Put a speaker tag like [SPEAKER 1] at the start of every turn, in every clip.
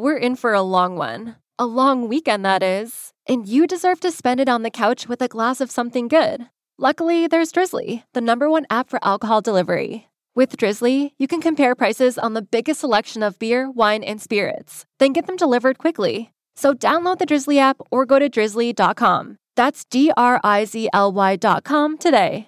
[SPEAKER 1] we're in for a long one. A long weekend, that is. And you deserve to spend it on the couch with a glass of something good. Luckily, there's Drizzly, the #1 app for alcohol delivery. With Drizzly, you can compare prices on the biggest selection of beer, wine, and spirits, then get them delivered quickly. So download the Drizzly app or go to drizzly.com. That's DRIZLY.com today.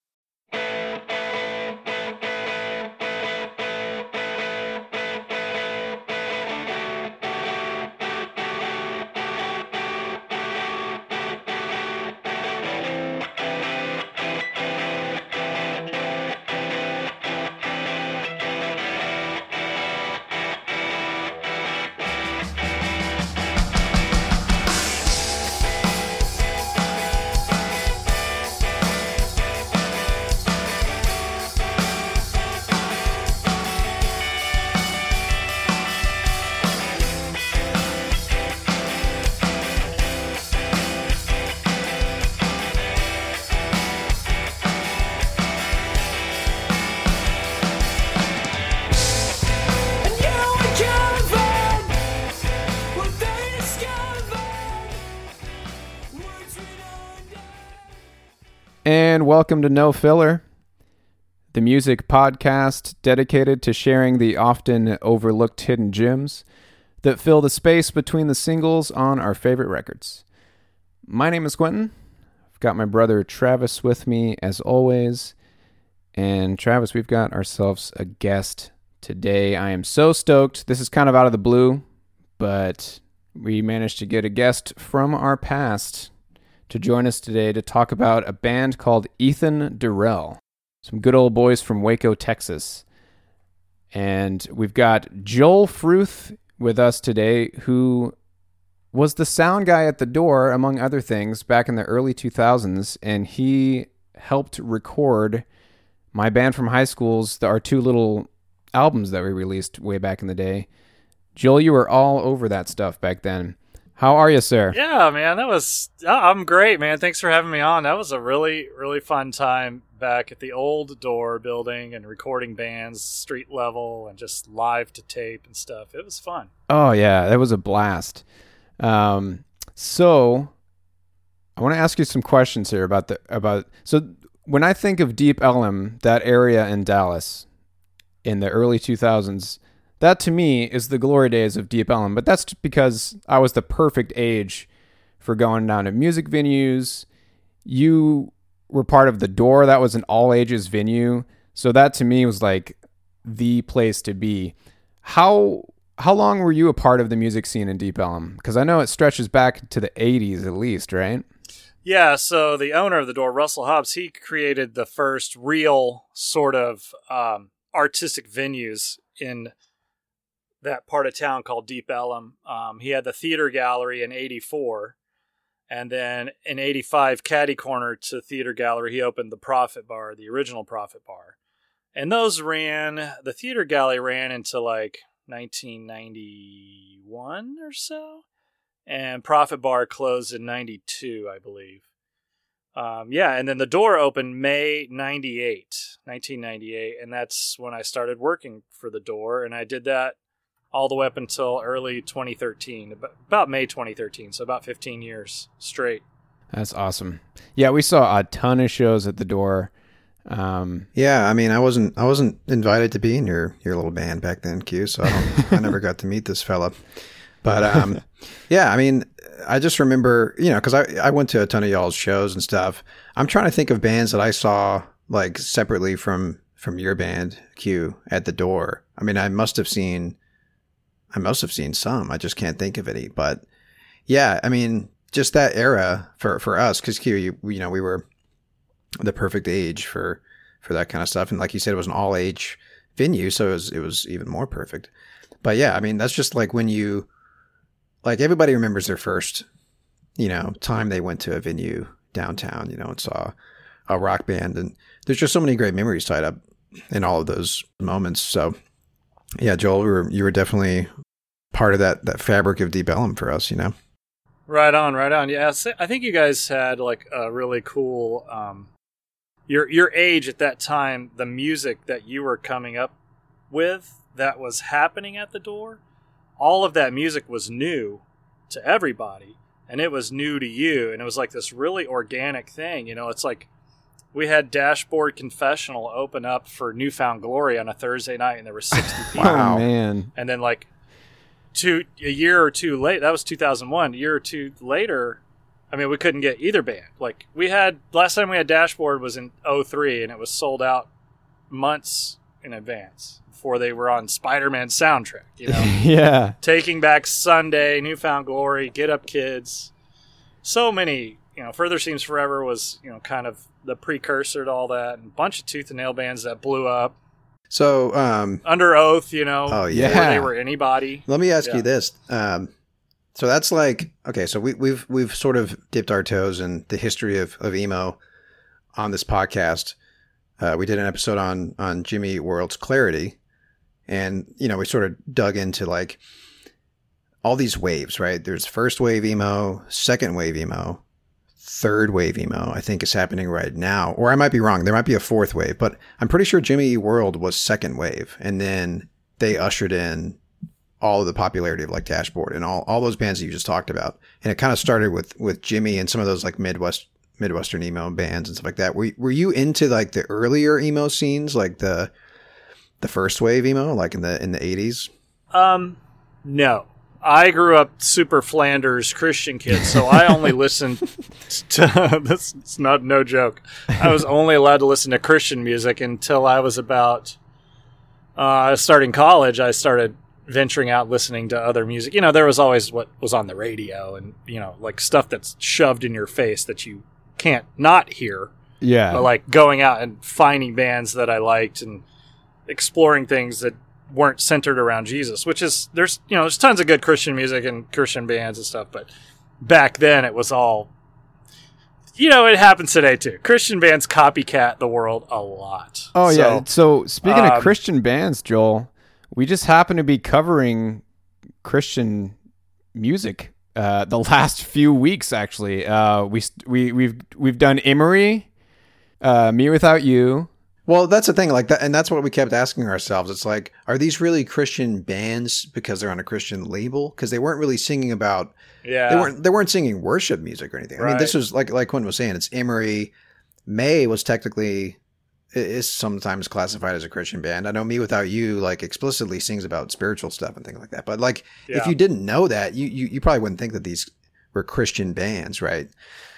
[SPEAKER 2] And welcome to No Filler, the music podcast dedicated to sharing the often overlooked hidden gems that fill the space between the singles on our favorite records. My name is Quentin. I've got my brother Travis with me as always. And Travis, we've got ourselves a guest today. I am so stoked. This is kind of out of the blue, but we managed to get a guest from our past to join us today to talk about a band called Ethan Durrell. Some good old boys from Waco, Texas. And we've got Joel Fruth with us today, who was the sound guy at The Door, among other things, back in the early 2000s. And he helped record my band from high school's, our two little albums that we released way back in the day. Joel, you were all over that stuff back then. How are you, sir?
[SPEAKER 3] Yeah, man, I'm great, man. Thanks for having me on. That was a really, really fun time back at the old Door building and recording bands, street level, and just live to tape and stuff. It was fun.
[SPEAKER 2] Oh, yeah, that was a blast. So I want to ask you some questions here so when I think of Deep Ellum, that area in Dallas in the early 2000s, that to me is the glory days of Deep Ellum, but that's because I was the perfect age for going down to music venues. You were part of The Door. That was an all ages venue. So that to me was like the place to be. How long were you a part of the music scene in Deep Ellum? Because I know it stretches back to the 80s at least, right?
[SPEAKER 3] Yeah, so the owner of The Door, Russell Hobbs, he created the first real sort of artistic venues in that part of town called Deep Ellum. He had the Theater Gallery in 84, and then in 85, catty corner to Theater Gallery, he opened the Prophet Bar, the original Prophet Bar. And the Theater Gallery ran into like 1991 or so, and Prophet Bar closed in 92, I believe. And then The Door opened May 1998, and that's when I started working for The Door, and I did that all the way up until early 2013, about May 2013, so about 15 years straight.
[SPEAKER 2] That's awesome. Yeah, we saw a ton of shows at The Door.
[SPEAKER 4] Yeah, I mean, I wasn't invited to be in your little band back then, Q, so I never got to meet this fella. But yeah, I mean, I just remember, because I went to a ton of y'all's shows and stuff. I'm trying to think of bands that I saw like separately from your band, Q, at The Door. I mean, I must have seen some. I just can't think of any. But yeah, I mean, just that era for us, because Q, we were the perfect age for that kind of stuff. And like you said, it was an all age venue, so it was even more perfect. But yeah, I mean, that's just like when everybody remembers their first, time they went to a venue downtown, and saw a rock band. And there's just so many great memories tied up in all of those moments. So yeah, Joel, you were definitely part of that fabric of Deep Ellum for us,
[SPEAKER 3] Right on. Yeah, I think you guys had like a really cool, your age at that time, the music that you were coming up with that was happening at The Door, all of that music was new to everybody, and it was new to you, and it was like this really organic thing. It's like we had Dashboard Confessional open up for New Found Glory on a Thursday night, and there were 60 people.
[SPEAKER 2] Wow, man.
[SPEAKER 3] And then like a year or two late, that was 2001, a year or two later, I mean, we couldn't get either band. Like last time we had Dashboard was in 2003, and it was sold out months in advance before they were on Spider-Man soundtrack,
[SPEAKER 2] Yeah.
[SPEAKER 3] Taking Back Sunday, New Found Glory, Get Up Kids. So many, Further Seems Forever was, kind of the precursor to all that, and a bunch of Tooth and Nail bands that blew up.
[SPEAKER 4] So,
[SPEAKER 3] Under Oath,
[SPEAKER 4] oh yeah,
[SPEAKER 3] before they were anybody.
[SPEAKER 4] Let me ask you this. So that's like, okay, so we've sort of dipped our toes in the history of emo on this podcast. We did an episode on Jimmy Eat World's Clarity, and we sort of dug into like all these waves, right? There's first wave emo, second wave emo, third wave emo, I think is happening right now. Or I might be wrong. There might be a fourth wave, but I'm pretty sure Jimmy Eat World was second wave, and then they ushered in all of the popularity of like Dashboard and all those bands that you just talked about. And it kind of started with Jimmy and some of those like Midwestern emo bands and stuff like that. Were you into like the earlier emo scenes, like the first wave emo, like in the 80s?
[SPEAKER 3] No. I grew up super Flanders Christian kid, so I only listened to this. It's not no joke. I was only allowed to listen to Christian music until I was about starting college. I started venturing out listening to other music. There was always what was on the radio and, like stuff that's shoved in your face that you can't not hear.
[SPEAKER 2] Yeah.
[SPEAKER 3] But like going out and finding bands that I liked and exploring things that weren't centered around Jesus, which is, there's tons of good Christian music and Christian bands and stuff. But back then it was all, it happens today too. Christian bands copycat the world a lot.
[SPEAKER 2] Oh yeah. So speaking of Christian bands, Joel, we just happen to be covering Christian music the last few weeks. Actually, we've done Emery, Me Without You.
[SPEAKER 4] Well, that's the thing, like that, and that's what we kept asking ourselves. It's like, are these really Christian bands because they're on a Christian label? Because they weren't really singing about, they weren't singing worship music or anything. Right. I mean, this was like Quinn was saying, it's Emery. May was technically is sometimes classified as a Christian band. I know Me Without You like explicitly sings about spiritual stuff and things like that. But like, if you didn't know that, you probably wouldn't think that these were Christian bands, right?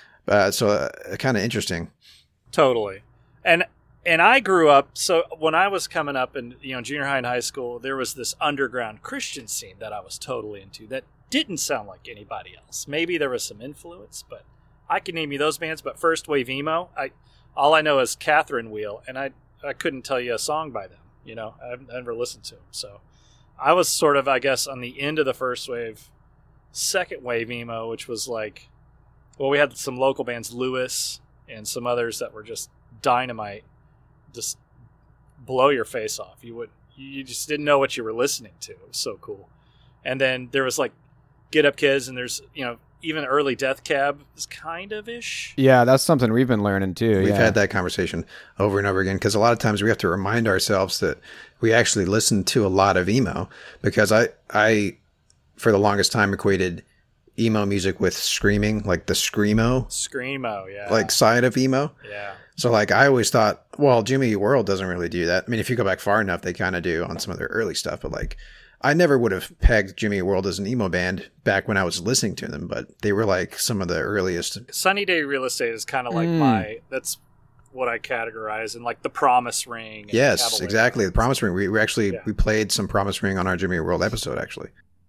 [SPEAKER 4] So kind of interesting.
[SPEAKER 3] Totally. And I grew up, so when I was coming up in junior high and high school, there was this underground Christian scene that I was totally into that didn't sound like anybody else. Maybe there was some influence, but I can name you those bands. But first wave emo, all I know is Catherine Wheel, and I couldn't tell you a song by them. I've never listened to them. So I was sort of, I guess, on the end of the first wave, second wave emo, which was like, well, we had some local bands, Lewis, and some others that were just dynamite, just blow your face off. You just didn't know what you were listening to. It was so cool. And then there was like Get Up Kids, and there's even early Death Cab is kind of ish. Yeah,
[SPEAKER 2] that's something we've been learning too.
[SPEAKER 4] We've had that conversation over and over again, because a lot of times we have to remind ourselves that we actually listen to a lot of emo, because I for the longest time equated emo music with screaming, like the screamo,
[SPEAKER 3] yeah,
[SPEAKER 4] like side of emo.
[SPEAKER 3] Yeah.
[SPEAKER 4] So like I always thought, well, Jimmy Eat World doesn't really do that. I mean, if you go back far enough, they kind of do on some of their early stuff, but like I never would have pegged Jimmy Eat World as an emo band back when I was listening to them, but they were like some of the earliest.
[SPEAKER 3] Sunny Day Real Estate is kind of like that's what I categorize, and like the Promise Ring. And
[SPEAKER 4] yes, exactly. The Promise Ring. We actually we played some Promise Ring on our Jimmy Eat World episode, actually.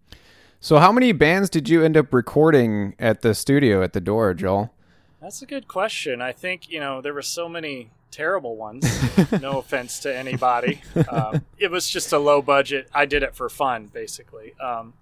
[SPEAKER 2] So how many bands did you end up recording at the studio at the Door, Joel?
[SPEAKER 3] That's a good question. I think, there were so many terrible ones. No offense to anybody. It was just a low budget. I did it for fun, basically.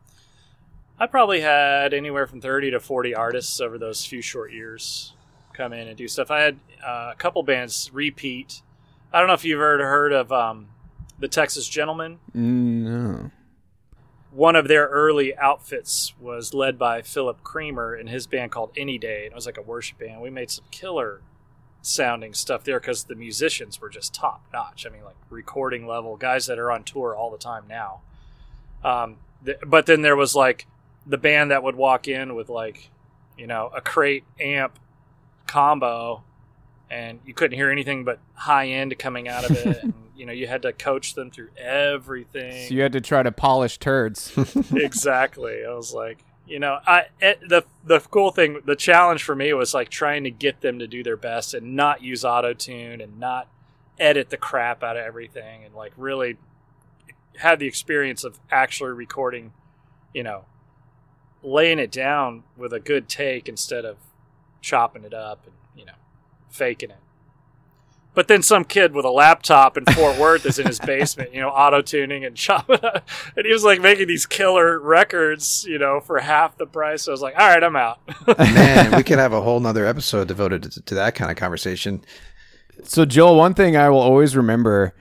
[SPEAKER 3] I probably had anywhere from 30 to 40 artists over those few short years come in and do stuff. I had a couple bands repeat. I don't know if you've ever heard of the Texas Gentlemen.
[SPEAKER 2] No.
[SPEAKER 3] One of their early outfits was led by Philip Creamer and his band called Any Day. It was like a worship band. We made some killer sounding stuff there because the musicians were just top notch. I mean, like recording level guys that are on tour all the time now. but then there was like the band that would walk in with like, a crate amp combo, and you couldn't hear anything but high end coming out of it. And, you had to coach them through everything.
[SPEAKER 2] So you had to try to polish turds.
[SPEAKER 3] Exactly. I was like, the cool thing, the challenge for me was like trying to get them to do their best and not use auto-tune and not edit the crap out of everything, and like really have the experience of actually recording, laying it down with a good take instead of chopping it up and, faking it. But then some kid with a laptop in Fort Worth is in his basement, auto-tuning and chopping up. And he was like making these killer records, for half the price. So I was like, all right, I'm out.
[SPEAKER 4] Man, we could have a whole nother episode devoted to that kind of conversation.
[SPEAKER 2] So Joel, one thing I will always remember,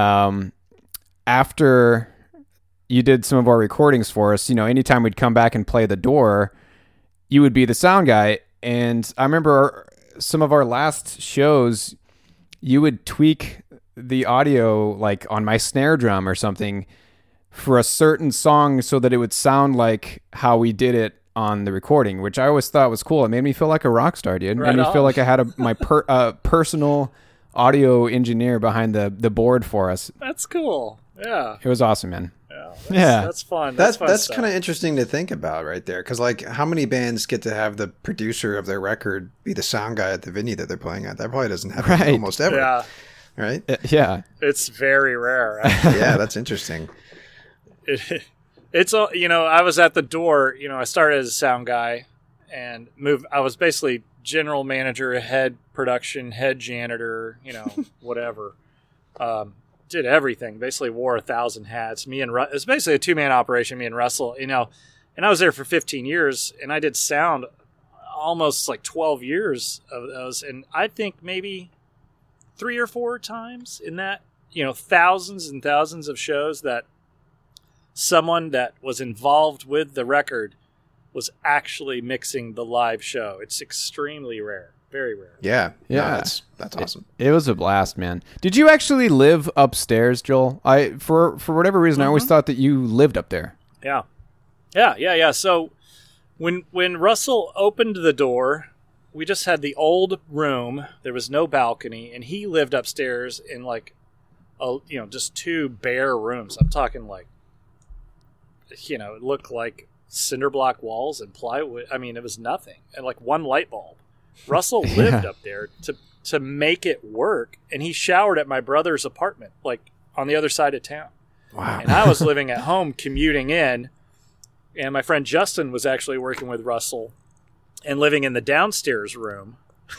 [SPEAKER 2] after you did some of our recordings for us, anytime we'd come back and play The Door, you would be the sound guy. And I remember some of our last shows, you would tweak the audio like on my snare drum or something for a certain song so that it would sound like how we did it on the recording, which I always thought was cool. It made me feel like a rock star, dude. It made me feel like I had my personal audio engineer behind the board for us.
[SPEAKER 3] That's cool. Yeah.
[SPEAKER 2] It was awesome, man.
[SPEAKER 3] That's fun.
[SPEAKER 4] That's kind of interesting to think about right there. Because like, how many bands get to have the producer of their record be the sound guy at the venue that they're playing at? That probably doesn't happen almost ever.
[SPEAKER 3] Yeah.
[SPEAKER 4] Right?
[SPEAKER 2] Yeah.
[SPEAKER 3] It's very rare.
[SPEAKER 4] Yeah, that's interesting.
[SPEAKER 3] It's I was at The Door. I started as a sound guy and moved. I was basically general manager, head production, head janitor, whatever. Did everything. Basically wore 1,000 hats. It was basically a 2-man operation. Me and Russell, and I was there for 15 years, and I did sound almost like 12 years of those, and I think maybe 3 or 4 times in that, thousands and thousands of shows that someone that was involved with the record was actually mixing the live show. It's extremely rare. Very rare.
[SPEAKER 4] Yeah.
[SPEAKER 2] Yeah.
[SPEAKER 4] No, that's awesome.
[SPEAKER 2] It was a blast, man. Did you actually live upstairs, Joel? For whatever reason, I always thought that you lived up there.
[SPEAKER 3] Yeah. Yeah. So when Russell opened the door, we just had the old room. There was no balcony, and he lived upstairs in like, just 2 bare rooms. I'm talking like, it looked like cinder block walls and plywood. I mean, it was nothing, and like 1 light bulb. Russell lived up there to make it work, and he showered at my brother's apartment, like on the other side of town.
[SPEAKER 4] Wow.
[SPEAKER 3] And I was living at home commuting in, and my friend Justin was actually working with Russell and living in the downstairs room.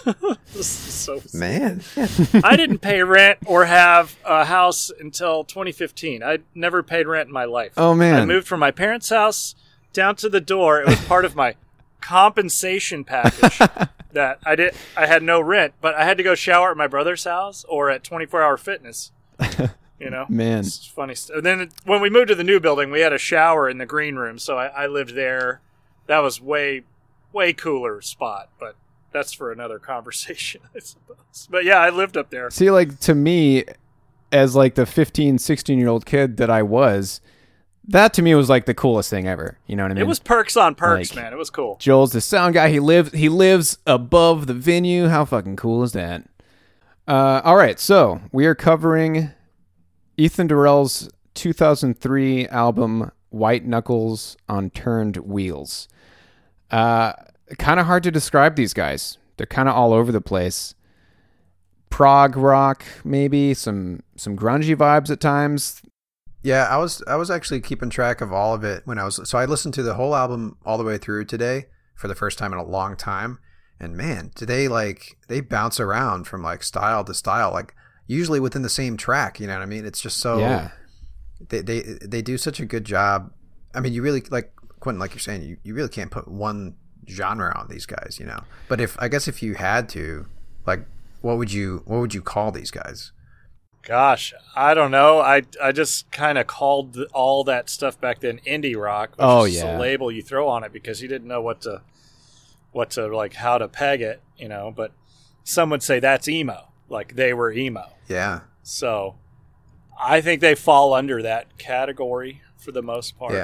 [SPEAKER 4] Man.
[SPEAKER 3] I didn't pay rent or have a house until 2015. I never paid rent in my life.
[SPEAKER 2] Oh, man.
[SPEAKER 3] I moved from my parents' house down to The Door. It was part of my compensation package. That I had no rent, but I had to go shower at my brother's house or at 24 Hour Fitness.
[SPEAKER 2] Man,
[SPEAKER 3] it's funny. And then when we moved to the new building, we had a shower in the green room, so I lived there. That was way cooler spot, but that's for another conversation, I suppose. But yeah, I lived up there.
[SPEAKER 2] See, like, to me, as like the 15, 16-year-old kid that I was, that to me was like the coolest thing ever. You know what I mean?
[SPEAKER 3] It was perks on perks,
[SPEAKER 2] like,
[SPEAKER 3] man. It was cool.
[SPEAKER 2] Joel's the sound guy. He lives above the venue. How fucking cool is that? All right, so we are covering Ethan Durrell's 2003 album White Knuckles on Turned Wheels. Kind of hard to describe these guys. They're kind of all over the place. Prog rock, maybe some grungy vibes at times.
[SPEAKER 4] Yeah, I was actually keeping track of all of it so I listened to the whole album all the way through today for the first time in a long time. And man, today, like, they bounce around from like style to style, like usually within the same track, you know what I mean? It's just so,
[SPEAKER 2] yeah.
[SPEAKER 4] They do such a good job. I mean, you really, like Quentin, like you're saying, you really can't put one genre on these guys, but if you had to, like, what would you call these guys?
[SPEAKER 3] Gosh, I don't know. I just kind of called all that stuff back then indie rock, which is a label you throw on it because you didn't know what to like, how to peg it, but some would say that's emo, like they were emo.
[SPEAKER 4] Yeah.
[SPEAKER 3] So I think they fall under that category for the most part.
[SPEAKER 4] Yeah.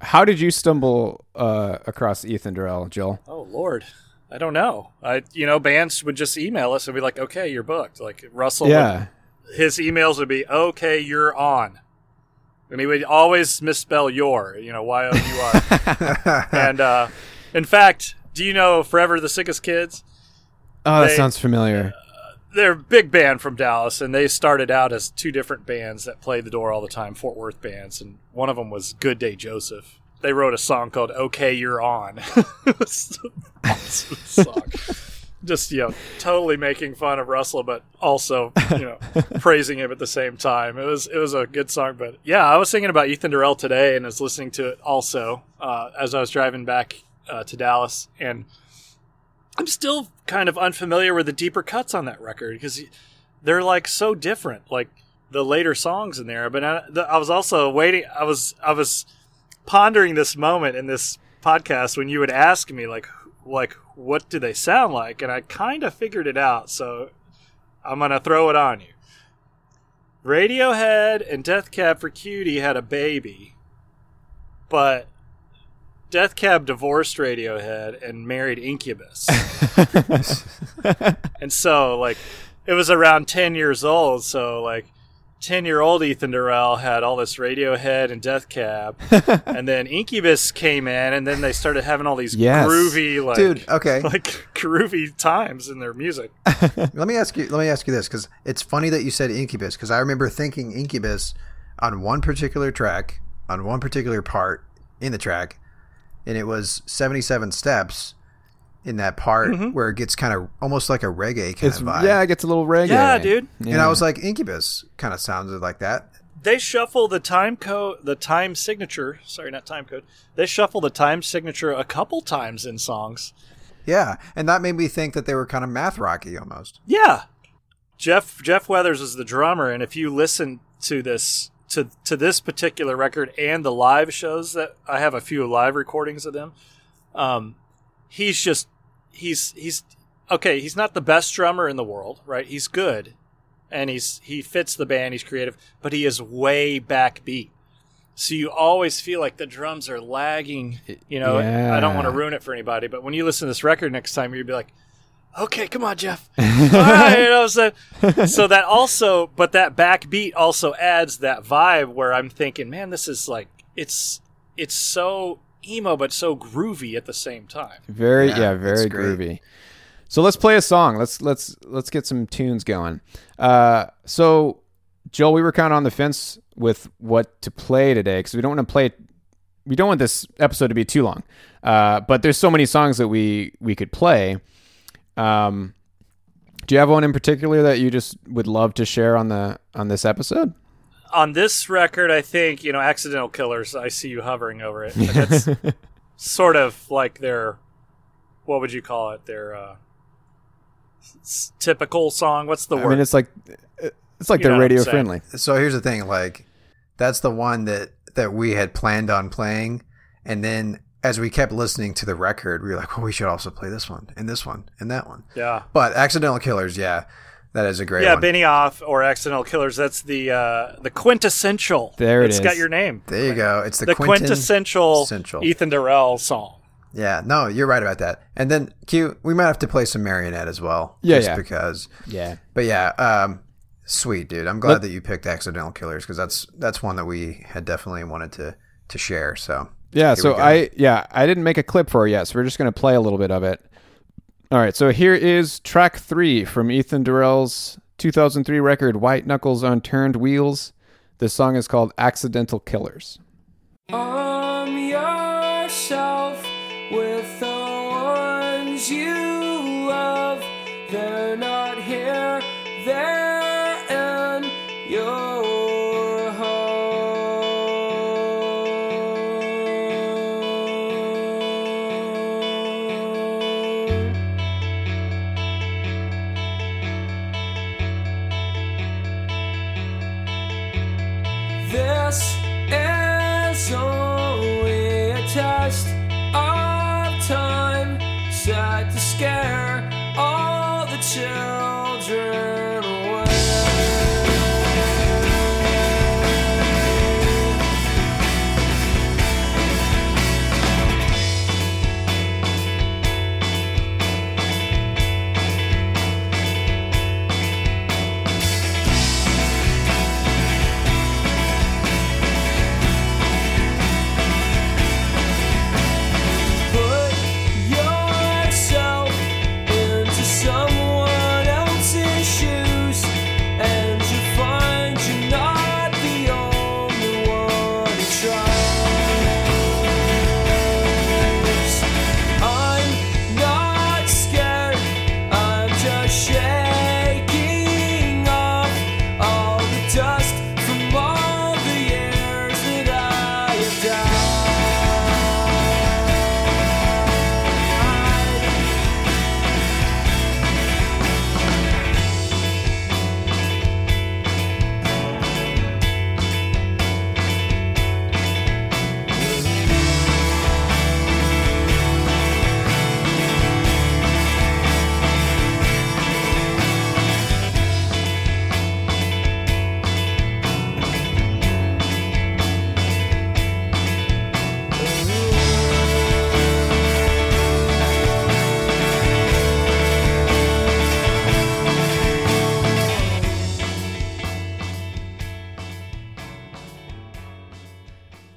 [SPEAKER 2] How did you stumble across Ethan Durrell, Joel?
[SPEAKER 3] Oh Lord, I don't know. Bands would just email us and be like, "Okay, you're booked." Like Russell, his emails would be, "Okay, you're on," and he would always misspell "your," Y-O-U-R. And in fact, do you know Forever the Sickest Kids?
[SPEAKER 2] Oh, that sounds familiar.
[SPEAKER 3] They're a big band from Dallas, and they started out as two different bands that played the door all the time, Fort Worth bands, and one of them was Good Day Joseph. They wrote a song called "Okay, You're On." It was an awesome song. Just, totally making fun of Russell, but also, praising him at the same time. It was a good song, but yeah, I was thinking about Ethan Durrell today and was listening to it also as I was driving back to Dallas, and I'm still kind of unfamiliar with the deeper cuts on that record because they're like so different, like the later songs in there. But I was also waiting. I was pondering this moment in this podcast when you would ask me like what do they sound like, and I kind of figured it out. So I'm gonna throw it on you. Radiohead and Death Cab for Cutie had a baby, but Death Cab divorced Radiohead and married Incubus. And so, it was around 10 years old, so, 10-year-old Ethan Durrell had all this Radiohead and Death Cab, and then Incubus came in, and then they started having all these groovy, groovy times in their music.
[SPEAKER 4] Let me ask you this, because it's funny that you said Incubus, because I remember thinking Incubus on one particular track, on one particular part in the track, and it was 77 Steps in that part where it gets kind of almost like a reggae kind of vibe.
[SPEAKER 2] Yeah, it gets a little reggae.
[SPEAKER 3] Yeah, dude.
[SPEAKER 4] Yeah. And I was like, Incubus kind of sounded like that.
[SPEAKER 3] They shuffle the time signature. Sorry, not time code. They shuffle the time signature a couple times in songs.
[SPEAKER 4] Yeah, and that made me think that they were kind of math rocky almost.
[SPEAKER 3] Yeah. Jeff Weathers is the drummer, and if you listen to this to this particular record and the live shows that I have a few live recordings of them, he's okay. He's not the best drummer in the world, right? He's good, and he fits the band. He's creative, but he is way backbeat. So you always feel like the drums are lagging. I don't want to ruin it for anybody, but when you listen to this record next time, you'd be like, "Okay, come on, Jeff." All right, so that also, but that backbeat also adds that vibe where I'm thinking, man, this is it's so emo but so groovy at the same time.
[SPEAKER 2] Very groovy. So let's play a song. Let's get some tunes going. So Joel, we were kind of on the fence with what to play today because we don't want this episode to be too long. But there's so many songs that we could play. Do you have one in particular that you just would love to share on this episode?
[SPEAKER 3] On this record, I think, Accidental Killers, I see you hovering over it. That's sort of like their, what would you call it? Their typical song. What's the word?
[SPEAKER 2] I mean, it's like they're radio friendly.
[SPEAKER 4] So here's the thing, that's the one that we had planned on playing, and then as we kept listening to the record, we were like, well, we should also play this one and that one.
[SPEAKER 3] Yeah.
[SPEAKER 4] But Accidental Killers, yeah, that is a great one.
[SPEAKER 3] Yeah, Benioff or Accidental Killers, that's the quintessential.
[SPEAKER 2] There it is.
[SPEAKER 3] It's got your name.
[SPEAKER 4] There you go. It's the
[SPEAKER 3] quintessential Ethan Durrell song.
[SPEAKER 4] Yeah, no, you're right about that. And then, Q, we might have to play some Marionette as well.
[SPEAKER 2] Yeah,
[SPEAKER 4] because.
[SPEAKER 2] Yeah.
[SPEAKER 4] But yeah, sweet, dude. I'm glad that you picked Accidental Killers because that's one that we had definitely wanted to share, so.
[SPEAKER 2] Yeah, so I didn't make a clip for it yet, so we're just going to play a little bit of it. All right, so here is track 3 from Ethan Durrell's 2003 record, White Knuckles on Turned Wheels. This song is called Accidental Killers.
[SPEAKER 5] Arm yourself with the ones you love. They're not here, they're in your home. This is only a test of time, set to scare all the children away.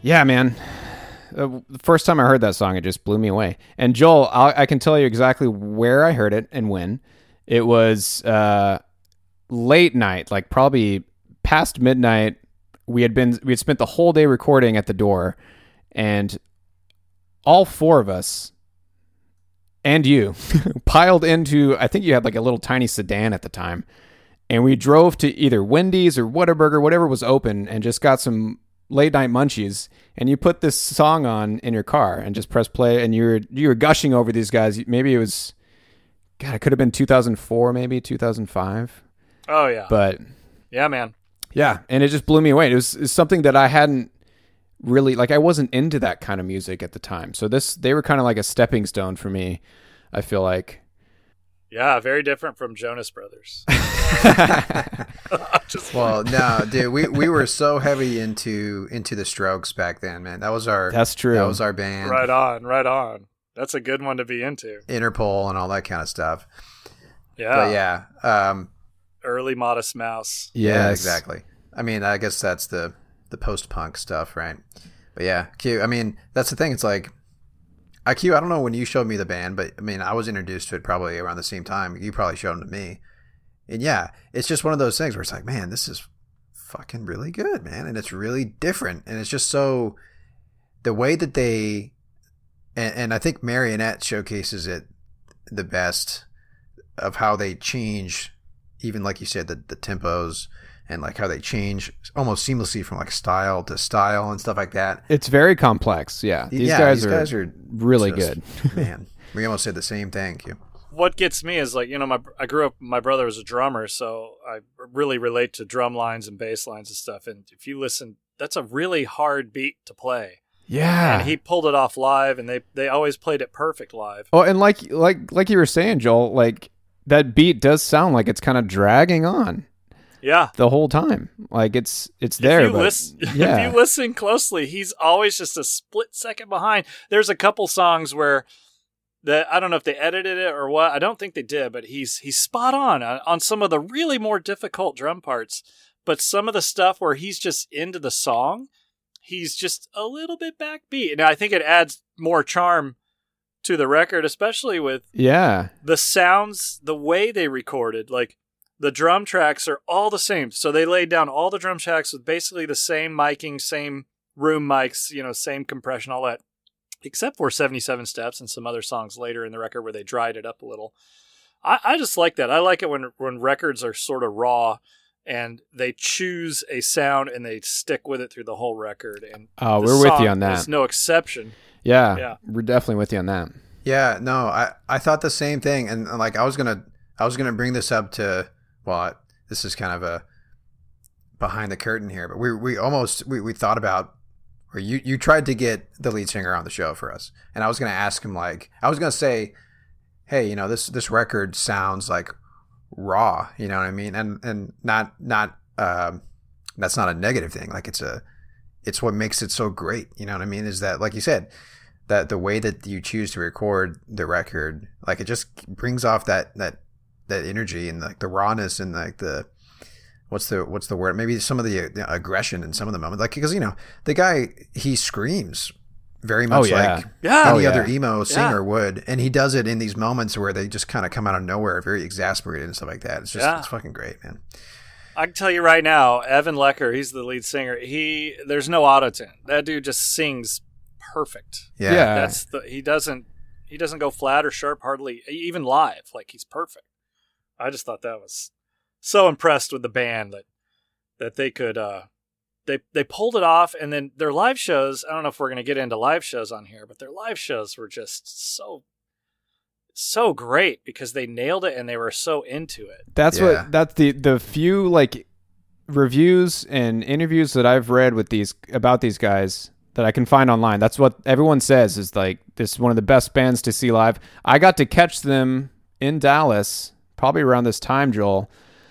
[SPEAKER 2] Yeah, man. The first time I heard that song, it just blew me away. And Joel, I can tell you exactly where I heard it and when. It was late night, like probably past midnight. We had spent the whole day recording at the door, and all four of us and you piled into, I think you had like a little tiny sedan at the time, and we drove to either Wendy's or Whataburger, whatever was open, and just got some late night munchies. And you put this song on in your car and just press play, and you were gushing over these guys. Maybe it was, God, it could have been 2004, maybe 2005.
[SPEAKER 3] Oh yeah,
[SPEAKER 2] but
[SPEAKER 3] yeah, man.
[SPEAKER 2] Yeah, and it just blew me away. It was something that I hadn't really, like, I wasn't into that kind of music at the time. So they were kind of like a stepping stone for me, I feel like.
[SPEAKER 3] Yeah, very different from Jonas Brothers.
[SPEAKER 4] Well, no, dude, we were so heavy into the Strokes back then, man. That's true. That was our band.
[SPEAKER 3] Right on. That's a good one to be into.
[SPEAKER 4] Interpol and all that kind of stuff.
[SPEAKER 3] Yeah.
[SPEAKER 4] But yeah.
[SPEAKER 3] Early Modest Mouse.
[SPEAKER 4] Yeah, exactly. I mean, I guess that's the post-punk stuff, right? But yeah, Q, I mean, that's the thing. It's like, I don't know when you showed me the band, but I mean, I was introduced to it probably around the same time. You probably showed them to me. And yeah, it's just one of those things where it's like, man, this is fucking really good, man. And it's really different. And it's just so, the way that they, and I think Marionette showcases it the best, of how they change, even like you said, the tempos, and like how they change almost seamlessly from like style to style and stuff like that.
[SPEAKER 2] It's very complex. Yeah. These guys are really good.
[SPEAKER 4] Man, we almost said the same thing. Q.
[SPEAKER 3] What gets me is like, I grew up, my brother was a drummer, so I really relate to drum lines and bass lines and stuff. And if you listen, that's a really hard beat to play.
[SPEAKER 2] Yeah.
[SPEAKER 3] And he pulled it off live, and they always played it perfect live.
[SPEAKER 2] Oh, and like you were saying, Joel, like that beat does sound like it's kind of dragging on.
[SPEAKER 3] Yeah.
[SPEAKER 2] The whole time. Like it's there.
[SPEAKER 3] If you listen closely, he's always just a split second behind. There's a couple songs where I don't know if they edited it or what. I don't think they did, but he's spot on some of the really more difficult drum parts. But some of the stuff where he's just into the song, he's just a little bit backbeat. And I think it adds more charm to the record, especially with the sounds, the way they recorded. Like, the drum tracks are all the same. So they laid down all the drum tracks with basically the same miking, same room mics, same compression, all that, except for 77 Steps and some other songs later in the record where they dried it up a little. I just like that. I like it when records are sort of raw and they choose a sound and they stick with it through the whole record. And
[SPEAKER 2] we're with you on that.
[SPEAKER 3] There's no exception.
[SPEAKER 2] Yeah, we're definitely with you on that.
[SPEAKER 4] Yeah, no, I thought the same thing. And like, I was going to bring this up to, well, this is kind of a behind the curtain here, but we thought about, or you tried to get the lead singer on the show for us. And I was going to ask him, like, I was going to say, hey, this record sounds like raw, you know what I mean? And not that's not a negative thing. Like, it's what makes it so great. You know what I mean? Is that, like you said, that the way that you choose to record the record, like, it just brings off that energy and like the rawness and like the what's the word? Maybe some of the aggression in some of the moments, like, because the guy, he screams very much like any other emo singer would, and he does it in these moments where they just kind of come out of nowhere, very exasperated and stuff like that. It's just it's fucking great, man.
[SPEAKER 3] I can tell you right now, Evan Lecker, he's the lead singer. There's no auto-tune. That dude just sings perfect.
[SPEAKER 2] Yeah.
[SPEAKER 3] He doesn't go flat or sharp, hardly even live. Like, he's perfect. I just thought that was so impressed with the band that they could they pulled it off. And then their live shows, I don't know if we're going to get into live shows on here, but their live shows were just so great because they nailed it and they were so into it.
[SPEAKER 2] That's the few like reviews and interviews that I've read about these guys that I can find online. That's what everyone says, is like, this is one of the best bands to see live. I got to catch them in Dallas probably around this time, Joel.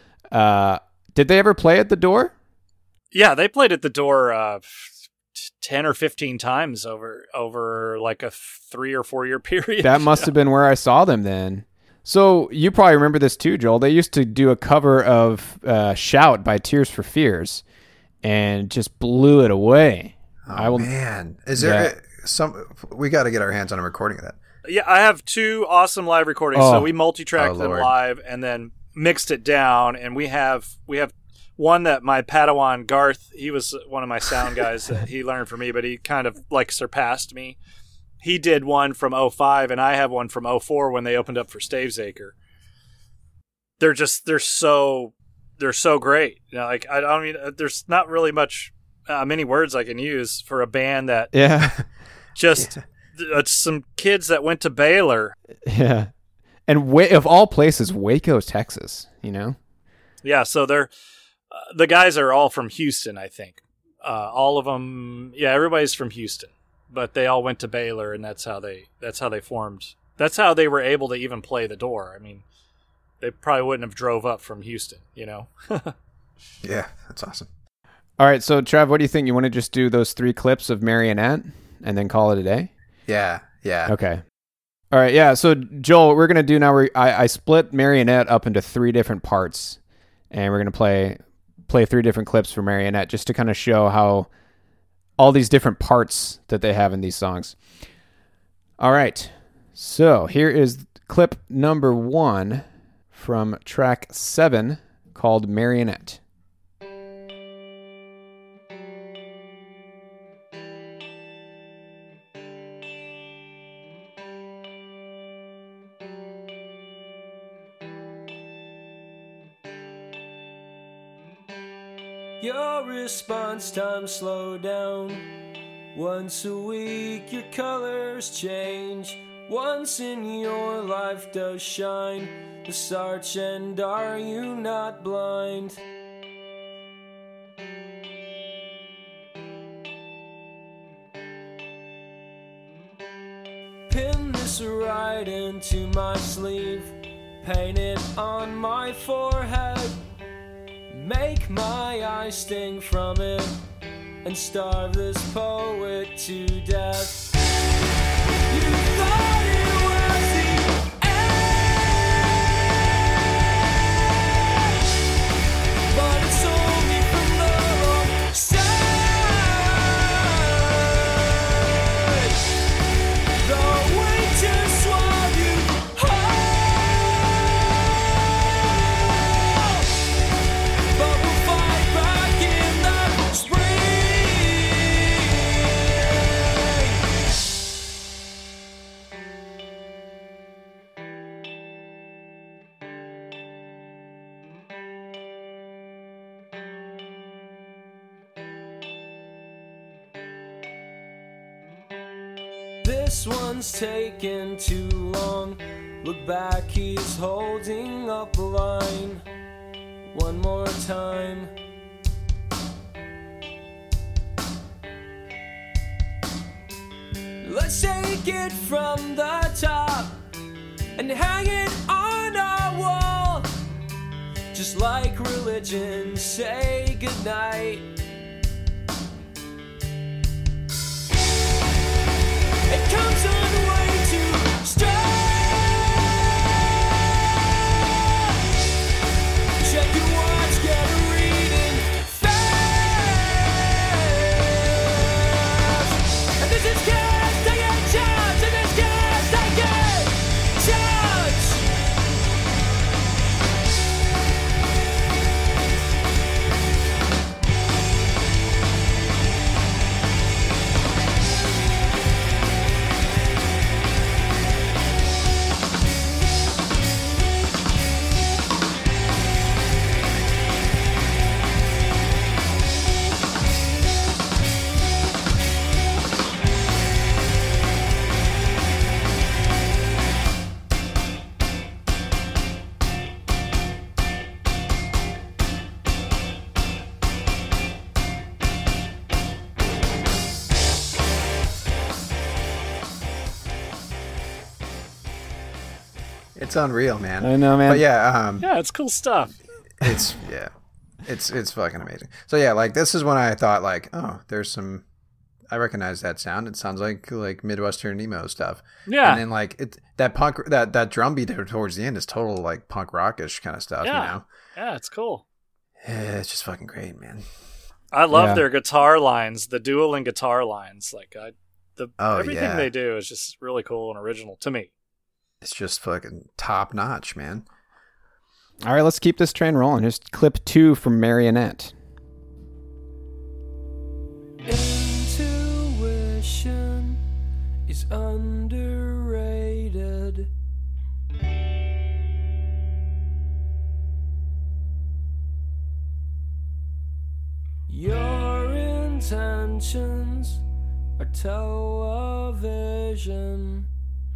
[SPEAKER 2] Did they ever play at the Door?
[SPEAKER 3] Yeah, they played at the Door 10 or 15 times over like a 3 or 4 year period.
[SPEAKER 2] That must have been where I saw them then. So you probably remember this too, Joel. They used to do a cover of Shout by Tears for Fears and just blew it away.
[SPEAKER 4] Man, is there some? We got to get our hands on a recording of that.
[SPEAKER 3] Yeah, I have 2 awesome live recordings. So we multi-tracked them
[SPEAKER 4] Lord.
[SPEAKER 3] live and then mixed it down. And we have one that my Padawan Garth, he was one of my sound guys that he learned from me, but he kind of like surpassed me. He did one from 05 and I have one from 04 when they opened up for Stavesacre. They're so great. You know, like I mean, there's not really many words I can use for a band that just some kids that went to Baylor.
[SPEAKER 2] Yeah. And of all places, Waco, Texas, you know?
[SPEAKER 3] Yeah, so they're the guys are all from Houston, I think. All of them, everybody's from Houston, but they all went to Baylor, and that's how they formed. That's how they were able to even play the Door. I mean, they probably wouldn't have drove up from Houston, you know?
[SPEAKER 4] Yeah, that's awesome.
[SPEAKER 2] All right, so Trev, what do you think? You want to just do those 3 clips of Marionette and then call it a day?
[SPEAKER 4] Yeah.
[SPEAKER 2] Okay. All right, yeah. So Joel, what we're gonna do now, I split Marionette up into 3 different parts, and we're gonna play 3 different clips for Marionette just to kind of show how all these different parts that they have in these songs. All right, so here is clip number 1 from track 7 called Marionette.
[SPEAKER 5] Your response time slow down. Once a week your colors change. Once in your life does shine the search, and are you not blind? Pin this right into my sleeve, paint it on my forehead. Make my eyes sting from it and starve this poet to death. You thought it was the end, but it's only from the wrong side. The way to swallow you whole, but we'll fight back in the spring. This one's taken too long. Look back, he's holding up the line. One more time. Let's take it from the top and hang it on our wall. Just like religion, say goodnight. It comes on way too strong. Check your watch, get a reading fast. And this is gas, take a charge. And this gas, take a charge.
[SPEAKER 4] It's unreal, man.
[SPEAKER 2] I know, man.
[SPEAKER 4] But yeah,
[SPEAKER 3] Yeah, it's cool stuff.
[SPEAKER 4] it's fucking amazing. So yeah, like this is when I thought like, oh, there's some. I recognize that sound. It sounds like Midwestern emo stuff.
[SPEAKER 3] Yeah.
[SPEAKER 4] And then like that drum beat towards the end is total like punk rockish kind of stuff.
[SPEAKER 3] Yeah.
[SPEAKER 4] You know.
[SPEAKER 3] Yeah, it's cool.
[SPEAKER 4] Yeah, it's just fucking great, man.
[SPEAKER 3] I love
[SPEAKER 2] Yeah.
[SPEAKER 3] their guitar lines, the dueling guitar lines. Like everything
[SPEAKER 4] yeah.
[SPEAKER 3] they do is just really cool and original to me.
[SPEAKER 4] It's just fucking top notch, man.
[SPEAKER 2] All right, let's keep this train rolling. Here's clip 2 from Marionette.
[SPEAKER 5] Intuition is underrated. Your intentions are television.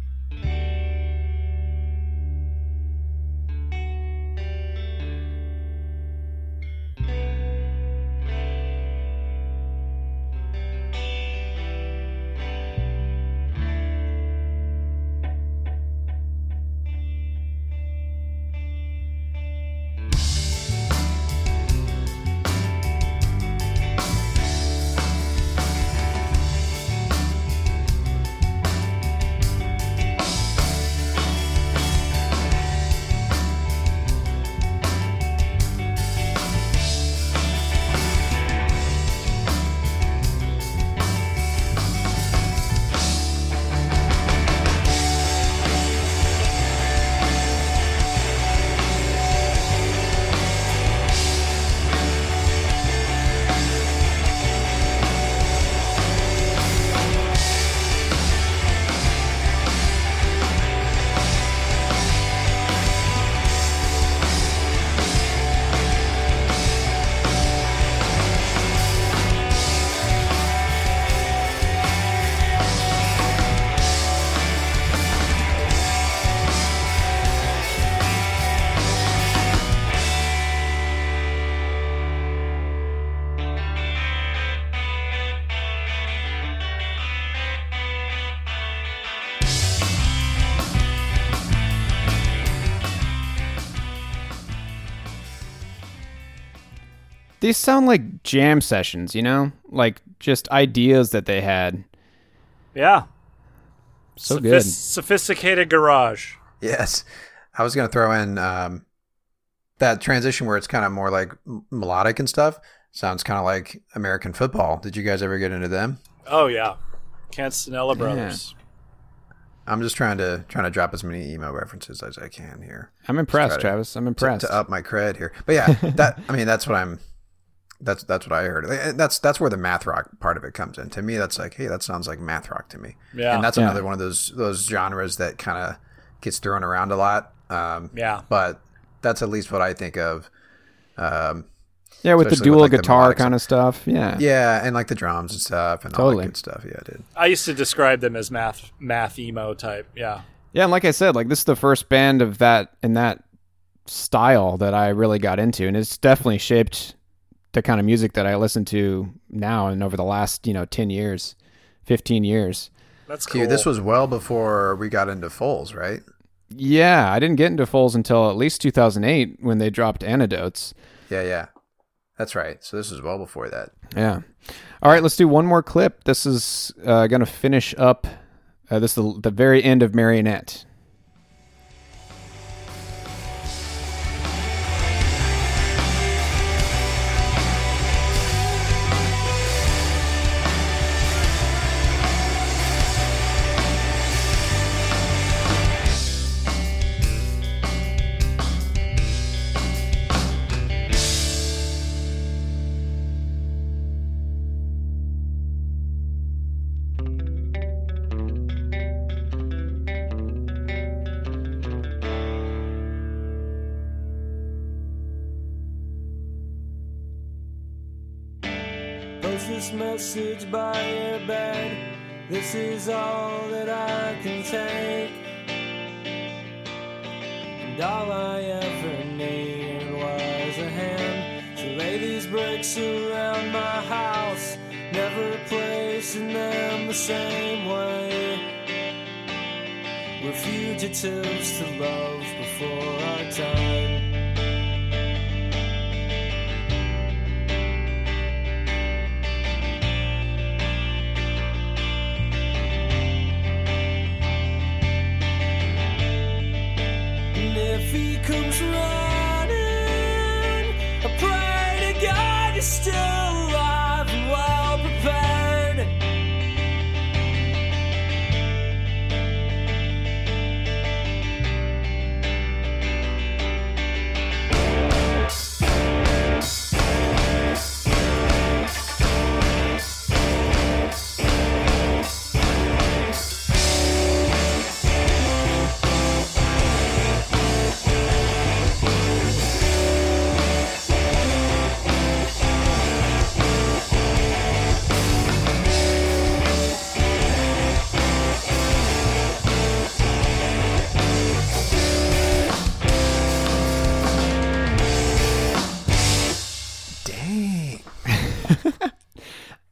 [SPEAKER 2] These sound like jam sessions, you know? Like just ideas that they had.
[SPEAKER 3] Yeah.
[SPEAKER 2] So good.
[SPEAKER 3] Sophisticated garage.
[SPEAKER 4] Yes. I was going to throw in that transition where it's kind of more like melodic and stuff. Sounds kind of like American Football. Did you guys ever get into them?
[SPEAKER 3] Oh, yeah. Canstanella Brothers.
[SPEAKER 4] I'm just trying to drop as many emo references as I can here.
[SPEAKER 2] I'm impressed, Travis. I'm impressed.
[SPEAKER 4] To up my cred here. But yeah, that's what I heard. That's where the math rock part of it comes in. To me, that's like, hey, that sounds like math rock to me.
[SPEAKER 3] Yeah.
[SPEAKER 4] And that's another one of those genres that kind of gets thrown around a lot.
[SPEAKER 3] Yeah.
[SPEAKER 4] But that's at least what I think of.
[SPEAKER 2] Yeah, with the dual guitar kind of stuff. Yeah.
[SPEAKER 4] Yeah, and like the drums and stuff and all that good stuff. Yeah, dude.
[SPEAKER 3] I used to describe them as math emo type. Yeah.
[SPEAKER 2] Yeah, and like I said, like this is the first band of that in that style that I really got into, and it's definitely shaped the kind of music that I listen to now and over the last, 10 years, 15 years.
[SPEAKER 3] That's cool.
[SPEAKER 4] This was well before we got into Foals, right?
[SPEAKER 2] Yeah, I didn't get into Foals until at least 2008 when they dropped Antidotes.
[SPEAKER 4] Yeah. That's right. So this is well before that.
[SPEAKER 2] Yeah. All right, let's do one more clip. This is going to finish up. This is the very end of Marionette.
[SPEAKER 5] This message by your bed, this is all that I can take, and all I ever needed was a hand to lay these bricks around my house, never placing them the same way. We're fugitives to love before our time. If he comes running, I pray to God you're still alive.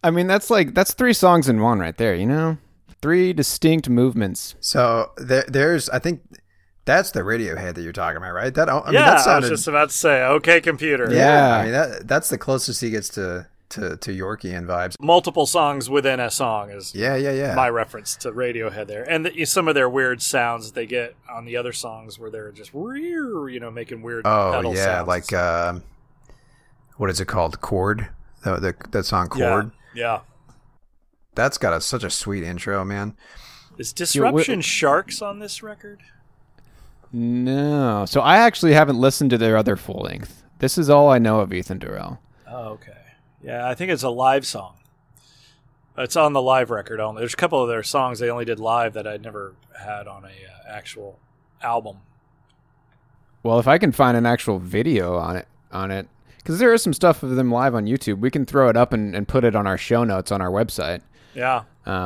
[SPEAKER 2] I mean, that's 3 songs in one right there, you know? 3 distinct movements.
[SPEAKER 4] So there's, I think that's the Radiohead that you're talking about, right? That I mean,
[SPEAKER 3] yeah,
[SPEAKER 4] that sounded,
[SPEAKER 3] I was just about to say, okay, computer.
[SPEAKER 2] Yeah.
[SPEAKER 4] I mean, that's the closest he gets to Yorkian vibes.
[SPEAKER 3] Multiple songs within a song is
[SPEAKER 4] Yeah.
[SPEAKER 3] my reference to Radiohead there. And some of their weird sounds that they get on the other songs where they're just, making weird pedal sounds.
[SPEAKER 4] Like, what is it called? Chord? That song Chord?
[SPEAKER 3] Yeah.
[SPEAKER 4] That's got such a sweet intro, man.
[SPEAKER 3] Is Disruption Sharks on this record?
[SPEAKER 2] No. So I actually haven't listened to their other full length. This is all I know of Ethan Durrell.
[SPEAKER 3] Oh, okay. Yeah, I think it's a live song. It's on the live record only. There's a couple of their songs they only did live that I'd never had on a actual album.
[SPEAKER 2] Well, if I can find an actual video on it, because there is some stuff of them live on YouTube, we can throw it up and put it on our show notes on our website.
[SPEAKER 3] Yeah.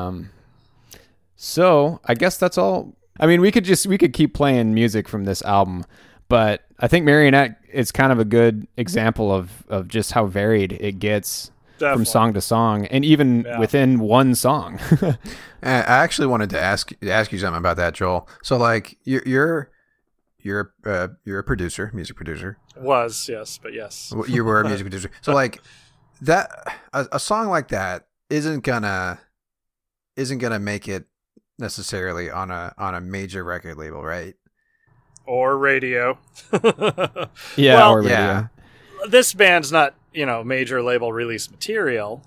[SPEAKER 2] So I guess that's all. I mean, we could keep playing music from this album, but I think Marionette is kind of a good example of just how varied it gets. Definitely. From song to song, and even within one song.
[SPEAKER 4] I actually wanted to ask you something about that, Joel. So, like, you're a producer, music producer.
[SPEAKER 3] Was, yes, but yes.
[SPEAKER 4] You were a music producer. So, like, that a song like that isn't gonna make it necessarily on a major record label, right?
[SPEAKER 3] Or radio.
[SPEAKER 2] Yeah,
[SPEAKER 3] well,
[SPEAKER 2] or radio.
[SPEAKER 3] Yeah. This band's not, major label release material,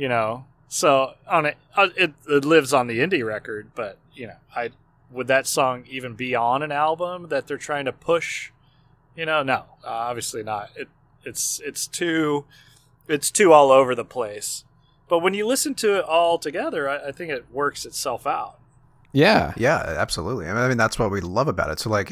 [SPEAKER 3] So on it lives on the indie record, but would that song even be on an album that they're trying to push? No, obviously not. It's too all over the place. But when you listen to it all together, I think it works itself out.
[SPEAKER 4] Yeah, absolutely. I mean, that's what we love about it. So, like,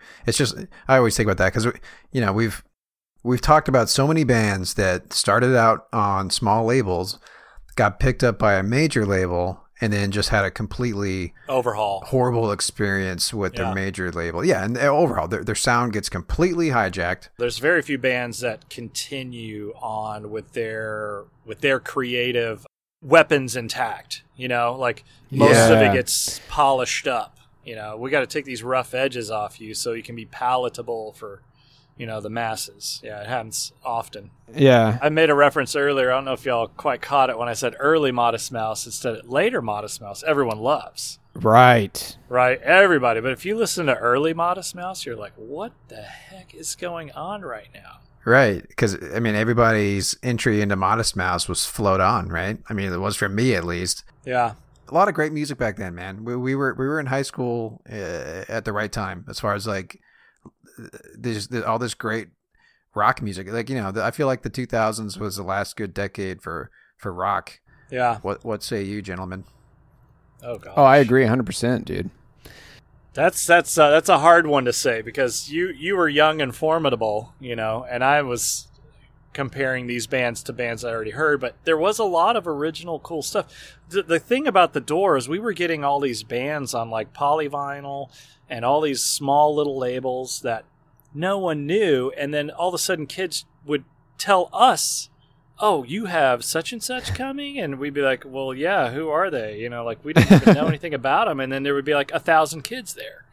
[SPEAKER 4] I always think about that because we've talked about so many bands that started out on small labels, got picked up by a major label, and then just had a completely horrible experience with their major label. Yeah, and overhaul. Their sound gets completely hijacked.
[SPEAKER 3] There's very few bands that continue on with their creative weapons intact. Like most of it gets polished up. We got to take these rough edges off you so you can be palatable for the masses. Yeah, it happens often.
[SPEAKER 2] Yeah.
[SPEAKER 3] I made a reference earlier. I don't know if y'all quite caught it when I said early Modest Mouse instead of later Modest Mouse. Everyone loves.
[SPEAKER 2] Right.
[SPEAKER 3] Everybody. But if you listen to early Modest Mouse, you're like, what the heck is going on right now?
[SPEAKER 4] Right. Because, I mean, everybody's entry into Modest Mouse was Float On, right? I mean, it was for me at least.
[SPEAKER 3] Yeah.
[SPEAKER 4] A lot of great music back then, man. We were in high school at the right time as far as like there's all this great rock music. Like, I feel like the 2000s was the last good decade for rock.
[SPEAKER 3] Yeah.
[SPEAKER 4] What say you, gentlemen?
[SPEAKER 3] Oh god.
[SPEAKER 2] Oh, I agree 100%, dude.
[SPEAKER 3] That's a hard one to say because you were young and formidable, and I was comparing these bands to bands I already heard, but there was a lot of original cool stuff. The thing about The Doors, we were getting all these bands on like polyvinyl and all these small little labels that no one knew, and then all of a sudden kids would tell us, oh, you have such and such coming? And we'd be like, well, yeah, who are they? Like we didn't even know anything about them, and then there would be like 1,000 kids there,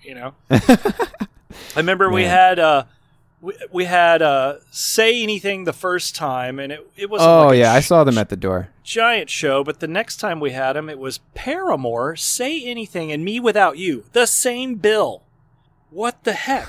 [SPEAKER 3] I remember we had Say Anything the first time, and it wasn't
[SPEAKER 2] I saw them at the door.
[SPEAKER 3] Giant show, but the next time we had them, it was Paramore, Say Anything, and Me Without You. The same bill. What the heck?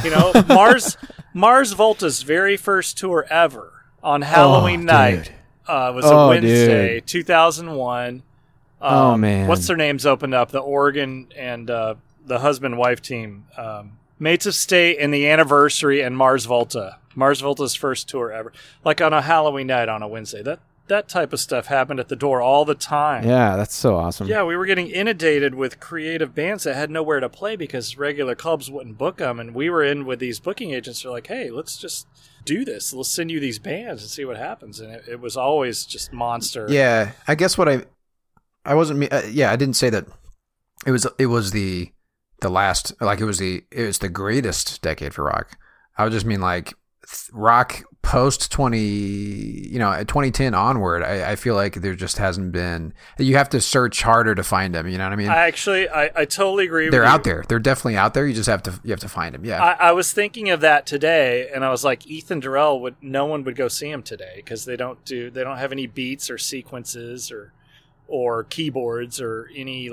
[SPEAKER 3] Mars Volta's very first tour ever on Halloween night was a Wednesday, 2001.
[SPEAKER 2] Oh, man.
[SPEAKER 3] What's their names opened up? The Oregon and the husband-wife team. Mates of State and the Anniversary and Mars Volta. Mars Volta's first tour ever. Like on a Halloween night on a Wednesday. That type of stuff happened at the door all the time.
[SPEAKER 2] Yeah, that's so awesome.
[SPEAKER 3] Yeah, we were getting inundated with creative bands that had nowhere to play because regular clubs wouldn't book them. And we were in with these booking agents who were like, hey, let's just do this. Let's send you these bands and see what happens. And it was always just monster.
[SPEAKER 4] Yeah, I guess what I wasn't, I didn't say that it was the last, like it was the greatest decade for rock. I would just mean like rock post 2010 onward, I feel like there just hasn't been. You have to search harder to find them. You know what I mean?
[SPEAKER 3] I totally agree with you.
[SPEAKER 4] They're out there. They're definitely out there. You just have to find them. Yeah.
[SPEAKER 3] I was thinking of that today, and I was like, Ethan Durrell no one would go see him today because they don't have any beats or sequences or keyboards or any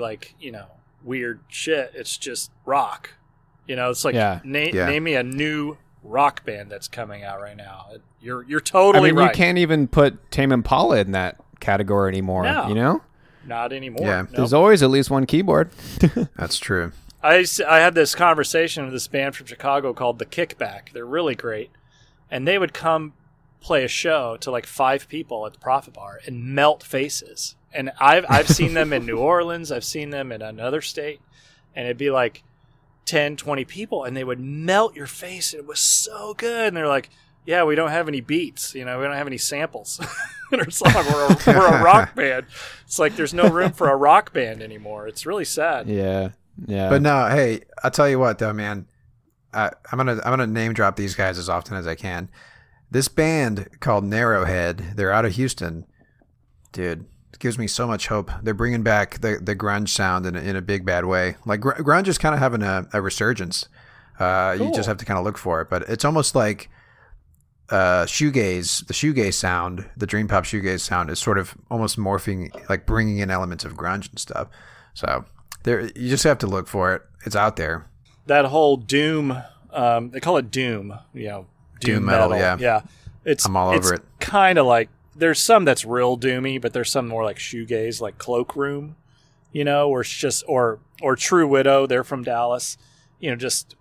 [SPEAKER 3] weird shit. It's just rock. It's like name me a new rock band that's coming out right now. You're totally right.
[SPEAKER 2] You can't even put Tame Impala in that category anymore.
[SPEAKER 3] No, not anymore.
[SPEAKER 4] Yeah.
[SPEAKER 3] Nope.
[SPEAKER 2] There's always at least one keyboard.
[SPEAKER 4] That's true.
[SPEAKER 3] I had this conversation with this band from Chicago called The Kickback. They're really great, and they would come play a show to like 5 people at the Profit Bar and melt faces. And I've seen them in New Orleans. I've seen them in another state, and it'd be like 10, 20 people, and they would melt your face. And it was so good. And they're like, yeah, we don't have any beats. We don't have any samples in our song. We're a rock band. It's like there's no room for a rock band anymore. It's really sad.
[SPEAKER 2] Yeah.
[SPEAKER 4] But no, hey, I'll tell you what though, man. I'm gonna name drop these guys as often as I can. This band called Narrowhead, they're out of Houston. Dude, it gives me so much hope. They're bringing back the grunge sound in a big bad way. Like grunge is kind of having a resurgence. Cool. You just have to kind of look for it, but it's almost like shoegaze. The shoegaze sound, the dream pop shoegaze sound, is sort of almost morphing, like bringing in elements of grunge and stuff. So you just have to look for it. It's out there.
[SPEAKER 3] That whole doom, they call it doom. Doom metal. Yeah.
[SPEAKER 4] I'm all over it.
[SPEAKER 3] Kind of like. There's some that's real doomy, but there's some more like shoegaze, like Cloakroom, where it's just or True Widow. They're from Dallas, just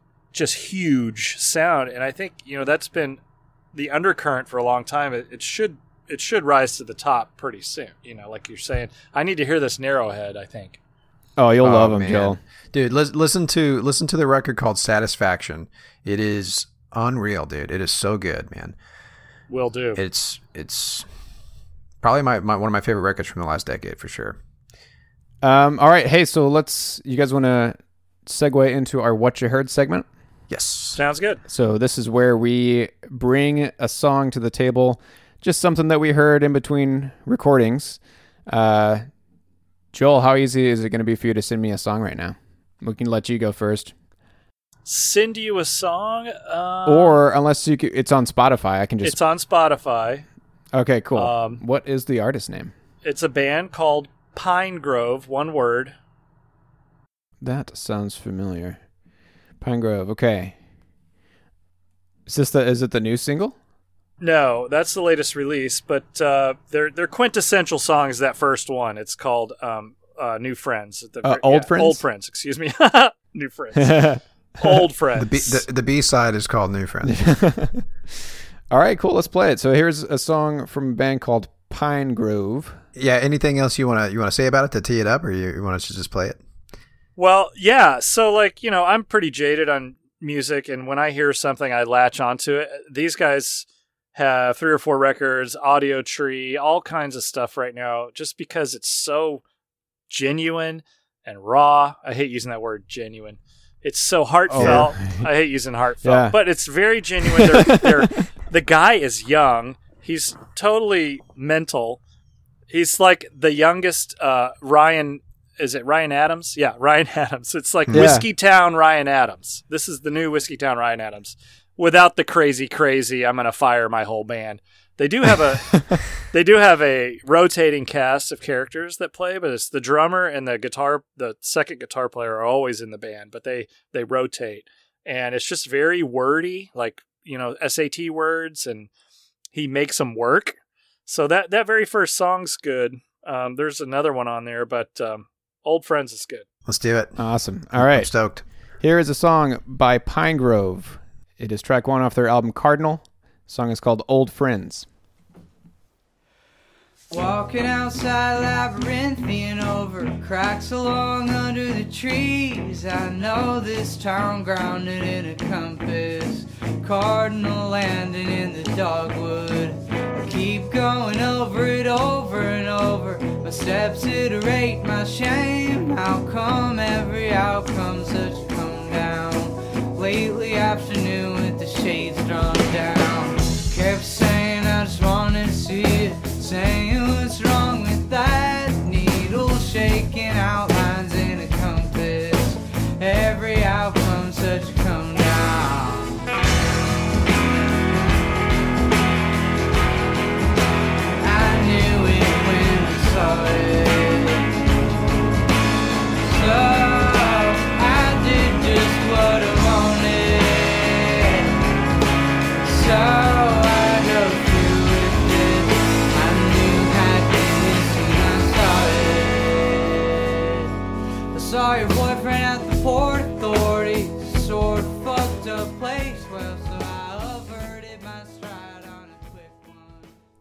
[SPEAKER 3] huge sound. And I think that's been the undercurrent for a long time. It should rise to the top pretty soon. Like you're saying, I need to hear this Narrowhead. I think.
[SPEAKER 2] Oh, you'll love them,
[SPEAKER 4] man.
[SPEAKER 2] Joel.
[SPEAKER 4] Dude, listen to the record called Satisfaction. It is unreal, dude. It is so good, man.
[SPEAKER 3] Will do.
[SPEAKER 4] It's probably my one of my favorite records from the last decade for sure.
[SPEAKER 2] All right. Hey, so you guys want to segue into our What You Heard segment?
[SPEAKER 4] Yes.
[SPEAKER 3] Sounds good.
[SPEAKER 2] So this is where we bring a song to the table, just something that we heard in between recordings. Joel, how easy is it going to be for you to send me a song right now? We can let you go first.
[SPEAKER 3] Send you a song?
[SPEAKER 2] Or unless it's on Spotify, I can just...
[SPEAKER 3] It's on Spotify.
[SPEAKER 2] Okay, cool. What is the artist name?
[SPEAKER 3] It's a band called Pine Grove, one word.
[SPEAKER 2] That sounds familiar. Pine Grove, okay. Is it the new single?
[SPEAKER 3] No, that's the latest release, but their quintessential song is that first one. It's called New Friends.
[SPEAKER 2] Old Friends?
[SPEAKER 3] Old Friends, excuse me. New Friends. Old Friends.
[SPEAKER 4] The B-side is called New Friends.
[SPEAKER 2] All right, cool. Let's play it. So here's a song from a band called Pine Grove.
[SPEAKER 4] Yeah. Anything else you want to say about it to tee it up, or you want us to just play it?
[SPEAKER 3] Well, yeah. So I'm pretty jaded on music, and when I hear something, I latch onto it. These guys have 3 or 4 records, Audio Tree, all kinds of stuff right now, just because it's so genuine and raw. I hate using that word, genuine. It's so heartfelt. Oh. I hate using heartfelt, but it's very genuine. The guy is young. He's totally mental. He's like the youngest Ryan. Is it Ryan Adams? Yeah, Ryan Adams. It's like Whiskey Town Ryan Adams. This is the new Whiskey Town Ryan Adams. Without the crazy, I'm going to fire my whole band. They do have a rotating cast of characters that play, but it's the drummer and the second guitar player are always in the band, but they rotate. And it's just very wordy, like, SAT words, and he makes them work. So that very first song's good. There's another one on there, but Old Friends is good.
[SPEAKER 4] Let's do it.
[SPEAKER 2] Awesome. All right.
[SPEAKER 4] I'm stoked.
[SPEAKER 2] Here is a song by Pine Grove. It is track 1 off their album Cardinal. The song is called Old Friends.
[SPEAKER 6] Walking outside labyrinthian over cracks along under the trees. I know this town grounded in a compass, cardinal landing in the dogwood. I keep going over it over and over. My steps iterate my shame. How come every outcome's such a come down? Lately afternoon with the shades drawn down.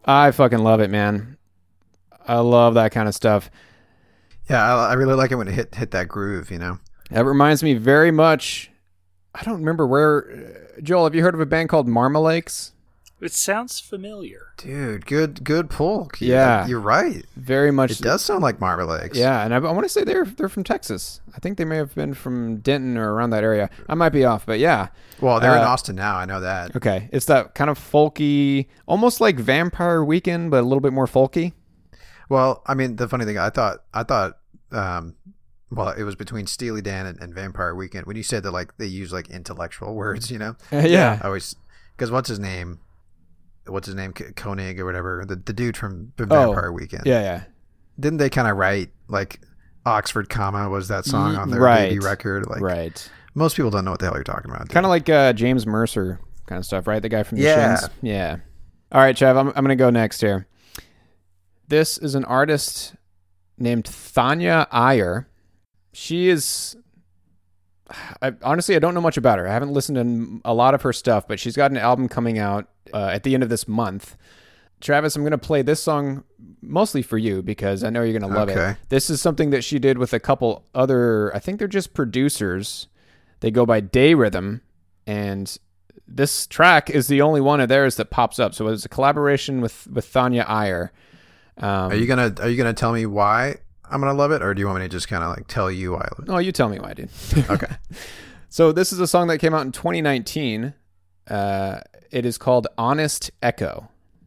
[SPEAKER 2] I fucking love it, man. I love that kind of stuff.
[SPEAKER 4] Yeah, I really like it when it hit that groove, you know?
[SPEAKER 2] That reminds me very much. I don't remember where. Joel, have you heard of a band called Marmalakes?
[SPEAKER 3] It sounds familiar.
[SPEAKER 4] Dude, good pull.
[SPEAKER 2] Yeah.
[SPEAKER 4] You're right.
[SPEAKER 2] Very much.
[SPEAKER 4] It does sound like Marmalakes.
[SPEAKER 2] Yeah, and I want to say they're from Texas. I think they may have been from Denton or around that area. I might be off, but yeah.
[SPEAKER 4] Well, they're in Austin now. I know that.
[SPEAKER 2] Okay. It's that kind of folky, almost like Vampire Weekend, but a little bit more folky.
[SPEAKER 4] Well, I mean, the funny thing, I thought, well, it was between Steely Dan and Vampire Weekend. When you said that, like, they use, like, intellectual words, you know?
[SPEAKER 2] Yeah.
[SPEAKER 4] I always, because what's his name? Koenig or whatever, the dude from Vampire Weekend.
[SPEAKER 2] Yeah.
[SPEAKER 4] Didn't they kind of write, like, Oxford Comma was that song on their baby record? Like,
[SPEAKER 2] right.
[SPEAKER 4] Most people don't know what the hell you're talking about.
[SPEAKER 2] Kind of like James Mercer kind of stuff, right? The guy from the Shins. Yeah. All right, Chev, I'm going to go next here. This is an artist named Thanya Iyer. She is... honestly, I don't know much about her. I haven't listened to a lot of her stuff, but she's got an album coming out at the end of this month. Travis, I'm going to play this song mostly for you because I know you're going to love it. This is something that she did with a couple other, I think they're just producers. They go by Day Rhythm, and this track is the only one of theirs that pops up. So it's a collaboration with Thanya Iyer.
[SPEAKER 4] Are you gonna tell me why I'm gonna love it, or do you want me to just kind of like tell you why I love it?
[SPEAKER 2] Oh, you tell me why, dude.
[SPEAKER 4] Okay.
[SPEAKER 2] So this is a song that came out in 2019. It is called Honest Echo.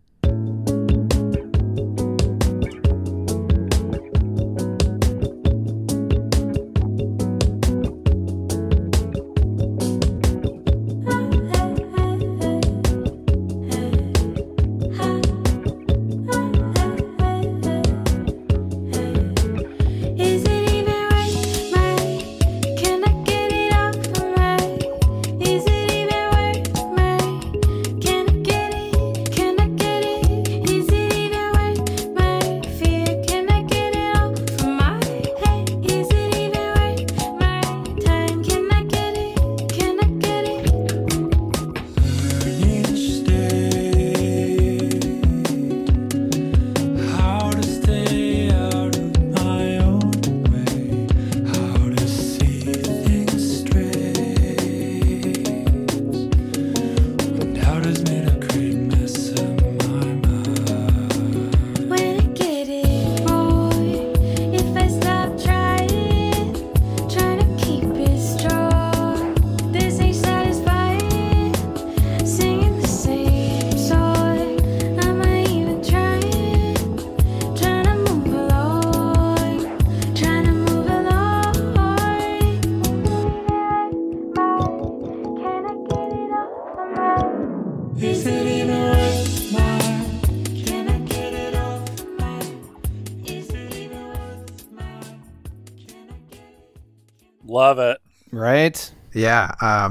[SPEAKER 3] Love it.
[SPEAKER 2] Right?
[SPEAKER 4] Yeah.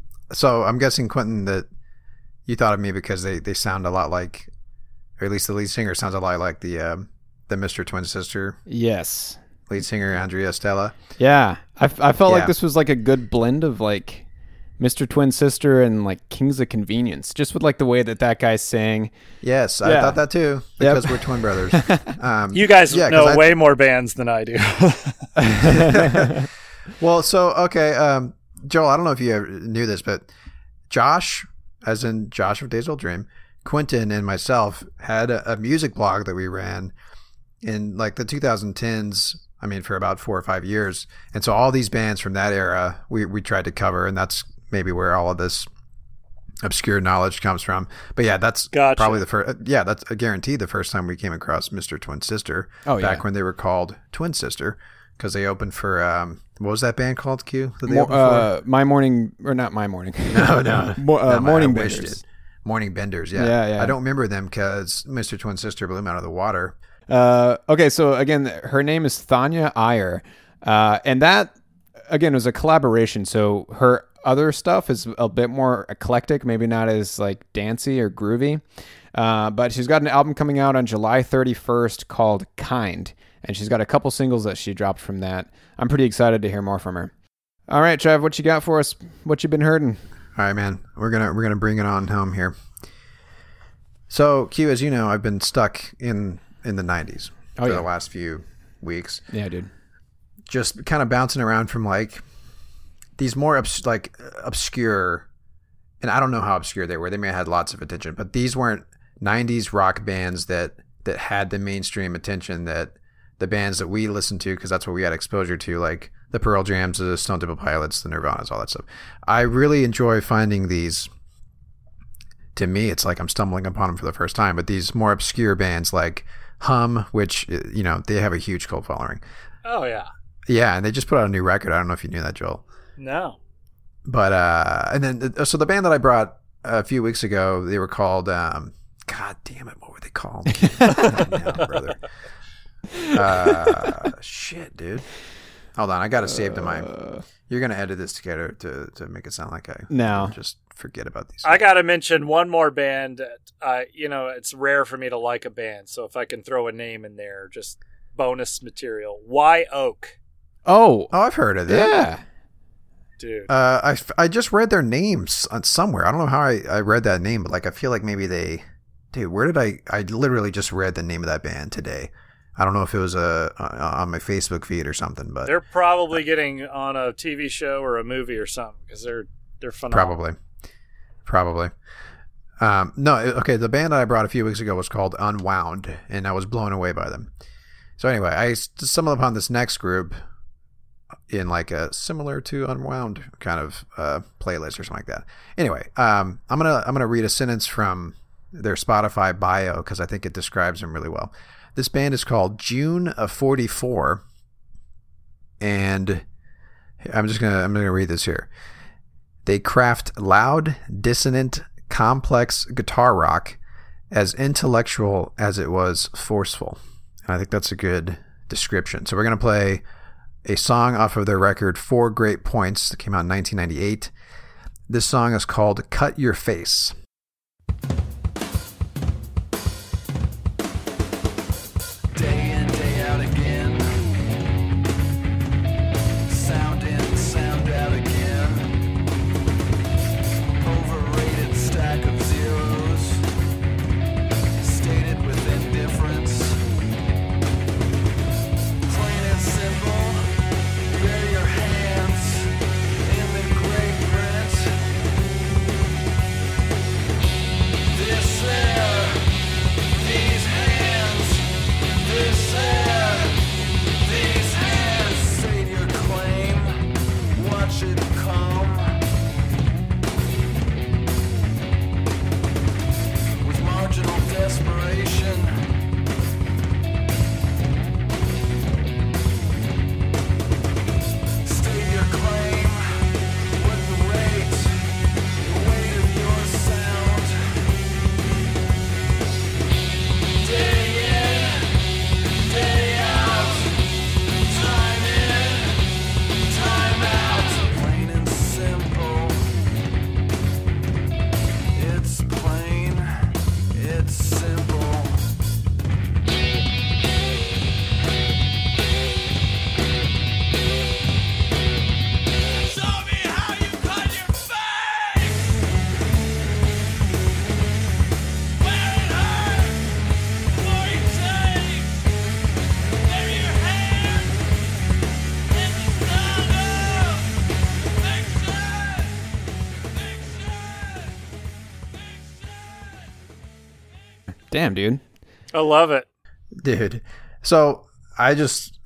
[SPEAKER 4] So I'm guessing, Quentin, that you thought of me because they sound a lot like, or at least the lead singer sounds a lot like the Mr. Twin Sister.
[SPEAKER 2] Yes.
[SPEAKER 4] Lead singer Andrea Stella.
[SPEAKER 2] Yeah. I felt like this was like a good blend of like Mr. Twin Sister and like Kings of Convenience, just with like the way that guy sang.
[SPEAKER 4] Yes, I thought that too, because we're twin brothers.
[SPEAKER 3] You guys know way more bands than I do.
[SPEAKER 4] Well, so, okay, Joel, I don't know if you ever knew this, but Josh, as in Josh of Days Old Dream, Quentin and myself had a music blog that we ran in like the 2010s, I mean, for about 4 or 5 years. And so all these bands from that era, we tried to cover, and that's maybe where all of this obscure knowledge comes from. But yeah, that's probably the first, that's a guarantee the first time we came across Mr. Twin Sister, back when they were called Twin Sister, because they opened for, what was that band called, Q? That they opened for?
[SPEAKER 2] My Morning, or not My Morning.
[SPEAKER 4] No.
[SPEAKER 2] Morning Benders.
[SPEAKER 4] Morning Benders, yeah. I don't remember them because Mr. Twin Sister blew them out of the water.
[SPEAKER 2] Okay, so again, her name is Thanya Iyer, and that, again, was a collaboration, so her other stuff is a bit more eclectic, maybe not as like dancey or groovy, but she's got an album coming out on July 31st called Kind, and she's got a couple singles that she dropped from that. I'm pretty excited to hear more from her. All right, Trev, what you got for us? What you been hurting?
[SPEAKER 4] All right, man, we're gonna bring it on home here. So, Q, as you know, I've been stuck in the 90s for
[SPEAKER 2] yeah.
[SPEAKER 4] the last few weeks.
[SPEAKER 2] Yeah, dude.
[SPEAKER 4] Just kind of bouncing around from like these more obscure, and I don't know how obscure they were. They may have had lots of attention, but these weren't 90s rock bands that had the mainstream attention that the bands that we listened to, because that's what we had exposure to, like the Pearl Jams, the Stone Temple Pilots, the Nirvanas, all that stuff. I really enjoy finding these. To me, it's like I'm stumbling upon them for the first time, but these more obscure bands like Hum, which, you know, they have a huge cult following.
[SPEAKER 3] Oh, yeah.
[SPEAKER 4] Yeah, and they just put out a new record. I don't know if you knew that, Joel.
[SPEAKER 3] No.
[SPEAKER 4] But, and then, so the band that I brought a few weeks ago, they were called, God damn it, what were they called? Now, brother. Shit, dude. Hold on, I got to save to my... You're going to edit this together to make it sound like I just forget about these.
[SPEAKER 3] I got to mention one more band. You know, it's rare for me to like a band, so if I can throw a name in there, just bonus material. Wye Oak.
[SPEAKER 2] Oh,
[SPEAKER 4] I've heard of that.
[SPEAKER 2] Yeah.
[SPEAKER 3] Dude.
[SPEAKER 4] I just read their names on somewhere. I don't know how I read that name, but like I feel like maybe they... Dude, where did I literally just read the name of that band today. I don't know if it was on my Facebook feed or something, but
[SPEAKER 3] they're probably getting on a TV show or a movie or something because they're phenomenal.
[SPEAKER 4] Probably. No, okay. The band that I brought a few weeks ago was called Unwound, and I was blown away by them. So anyway, I stumbled upon this next group in like a similar to Unwound kind of playlist or something like that. Anyway, I'm gonna read a sentence from their Spotify bio because I think it describes them really well. This band is called June of 44, and I'm gonna read this here. They craft loud, dissonant, complex guitar rock as intellectual as it was forceful. And I think that's a good description. So we're gonna play a song off of their record 4 Great Points that came out in 1998. This song is called "Cut Your Face."
[SPEAKER 2] Damn, dude.
[SPEAKER 3] I love it.
[SPEAKER 4] Dude. So I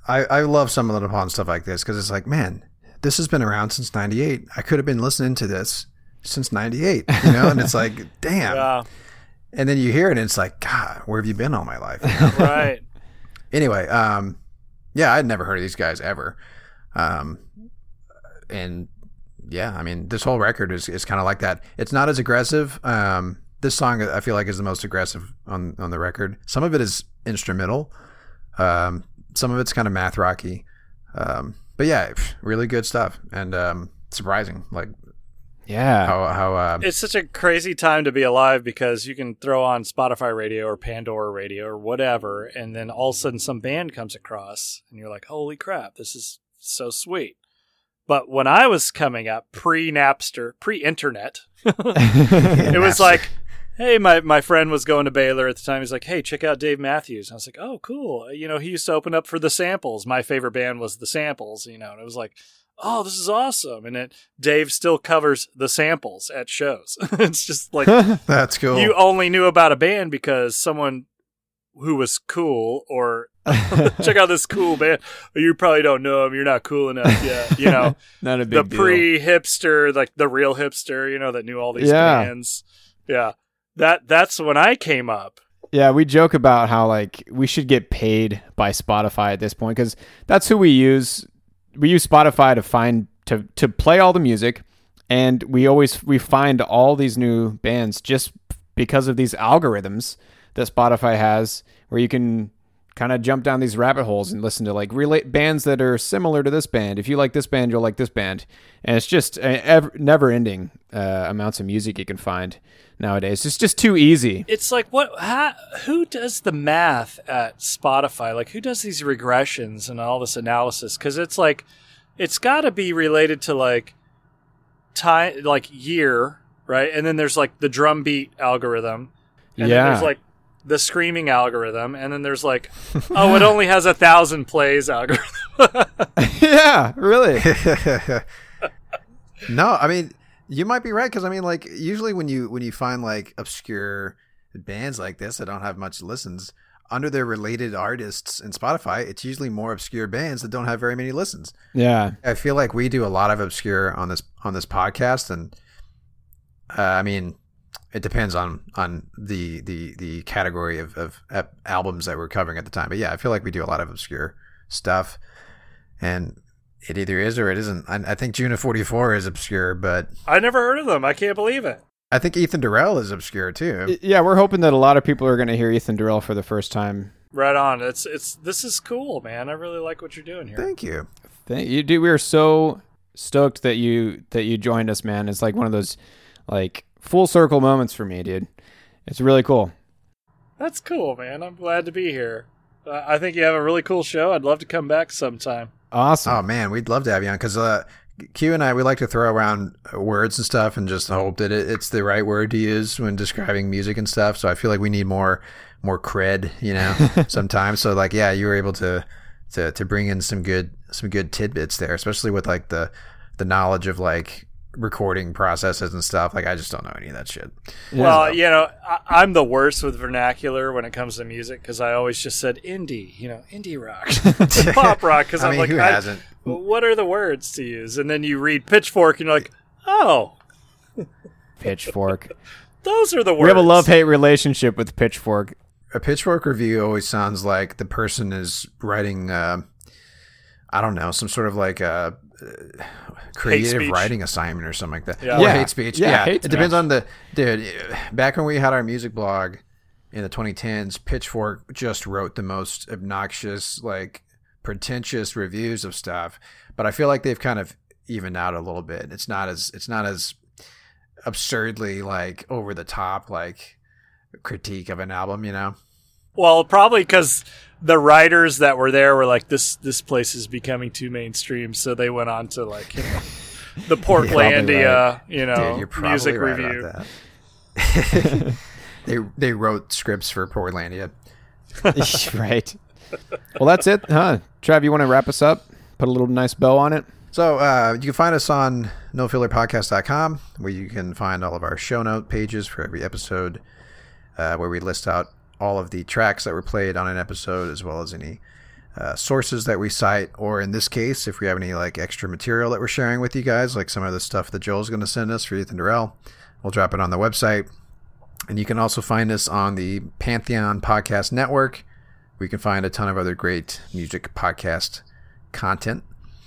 [SPEAKER 4] love some of the upon stuff like this because it's like, man, this has been around since 98. I could have been listening to this since 98, you know? And it's like, damn.
[SPEAKER 3] Yeah.
[SPEAKER 4] And then you hear it and it's like, God, where have you been all my life?
[SPEAKER 3] Right.
[SPEAKER 4] Anyway, yeah, I'd never heard of these guys ever. And yeah, I mean, this whole record is kind of like that. It's not as aggressive. This song I feel like is the most aggressive on the record. Some of it is instrumental. Some of it's kind of math rocky. But yeah, really good stuff and surprising. Like,
[SPEAKER 2] yeah,
[SPEAKER 4] how
[SPEAKER 3] it's such a crazy time to be alive because you can throw on Spotify radio or Pandora radio or whatever, and then all of a sudden some band comes across, and you're like, "Holy crap, this is so sweet." But when I was coming up, pre-Napster, pre-internet, it was like hey, my friend was going to Baylor at the time. He's like, hey, check out Dave Matthews. And I was like, oh, cool. You know, he used to open up for The Samples. My favorite band was The Samples, you know, and it was like, oh, this is awesome. And Dave still covers The Samples at shows. It's just like,
[SPEAKER 4] That's cool.
[SPEAKER 3] you only knew about a band because someone who was cool, or check out this cool band. You probably don't know him. You're not cool enough yet. You know,
[SPEAKER 2] Not a big deal.
[SPEAKER 3] Pre-hipster, like the real hipster, you know, that knew all these bands. Yeah. That's when I came up.
[SPEAKER 2] Yeah, we joke about how like we should get paid by Spotify at this point because that's who we use. We use Spotify to find to play all the music, and we find all these new bands just because of these algorithms that Spotify has, where you can kind of jump down these rabbit holes and listen to like bands that are similar to this band. If you like this band, you'll like this band, and it's just never-ending amounts of music you can find nowadays. It's just too easy.
[SPEAKER 3] It's like, who does the math at Spotify? Like, who does these regressions and all this analysis? Because it's like, it's got to be related to like time, like year, right? And then there's like the drum beat algorithm, and then there's like the screaming algorithm, and then there's like, oh, it only has 1,000 plays algorithm.
[SPEAKER 2] Yeah, really.
[SPEAKER 4] No, I mean, you might be right, because I mean, like, usually when you find like obscure bands like this that don't have much listens under their related artists in Spotify, it's usually more obscure bands that don't have very many listens.
[SPEAKER 2] Yeah,
[SPEAKER 4] I feel like we do a lot of obscure on this podcast, and I mean, it depends on the category of albums that we're covering at the time. But yeah, I feel like we do a lot of obscure stuff, and it either is or it isn't. I think June of 44 is obscure, but
[SPEAKER 3] I never heard of them. I can't believe it.
[SPEAKER 4] I think Ethan Durrell is obscure too.
[SPEAKER 2] Yeah, we're hoping that a lot of people are going to hear Ethan Durrell for the first time.
[SPEAKER 3] Right on. This is cool, man. I really like what you're doing here.
[SPEAKER 4] Thank you.
[SPEAKER 2] Thank you, dude. We are so stoked that you joined us, man. It's like one of those like full circle moments for me, dude. It's really cool.
[SPEAKER 3] That's cool, man. I'm glad to be here. I think you have a really cool show. I'd love to come back sometime.
[SPEAKER 2] Awesome.
[SPEAKER 4] Oh man, we'd love to have you on, because Q and I, we like to throw around words and stuff and just hope that it's the right word to use when describing music and stuff. So I feel like we need more cred, you know, sometimes. So like, yeah, you were able to bring in some good tidbits there, especially with like the knowledge of like recording processes and stuff. Like, I just don't know any of that shit.
[SPEAKER 3] Well, you know, I'm the worst with vernacular when it comes to music, because I always just said indie, you know, indie rock, pop rock, because I'm like,
[SPEAKER 4] who hasn't?
[SPEAKER 3] What are the words to use? And then you read Pitchfork and you're like, oh,
[SPEAKER 2] Pitchfork.
[SPEAKER 3] Those are the words.
[SPEAKER 2] We have a love-hate relationship with Pitchfork.
[SPEAKER 4] A Pitchfork review always sounds like the person is writing, I don't know, some sort of like a creative writing assignment or something like that.
[SPEAKER 3] Yeah.
[SPEAKER 4] Or hate speech. Yeah.
[SPEAKER 2] Hate
[SPEAKER 4] It
[SPEAKER 2] speech.
[SPEAKER 4] depends on dude, back when we had our music blog in the 2010s, Pitchfork just wrote the most obnoxious, like pretentious reviews of stuff. But I feel like they've kind of evened out a little bit. It's not as absurdly like over the top, like critique of an album, you know?
[SPEAKER 3] Well, probably because the writers that were there were like, this place is becoming too mainstream, so they went on to like, you know, the Portlandia, you know,
[SPEAKER 4] Dude, you're probably
[SPEAKER 3] music
[SPEAKER 4] right
[SPEAKER 3] review.
[SPEAKER 4] about that. they wrote scripts for Portlandia.
[SPEAKER 2] Right. Well, that's it, huh? Trav, you want to wrap us up? Put a little nice bow on it?
[SPEAKER 4] So you can find us on nofillerpodcast.com, where you can find all of our show note pages for every episode, where we list out all of the tracks that were played on an episode, as well as any sources that we cite, or in this case, if we have any like extra material that we're sharing with you guys, like some of the stuff that Joel's going to send us for Ethan Durrell, we'll drop it on the website. And you can also find us on the Pantheon Podcast Network. We can find a ton of other great music podcast content.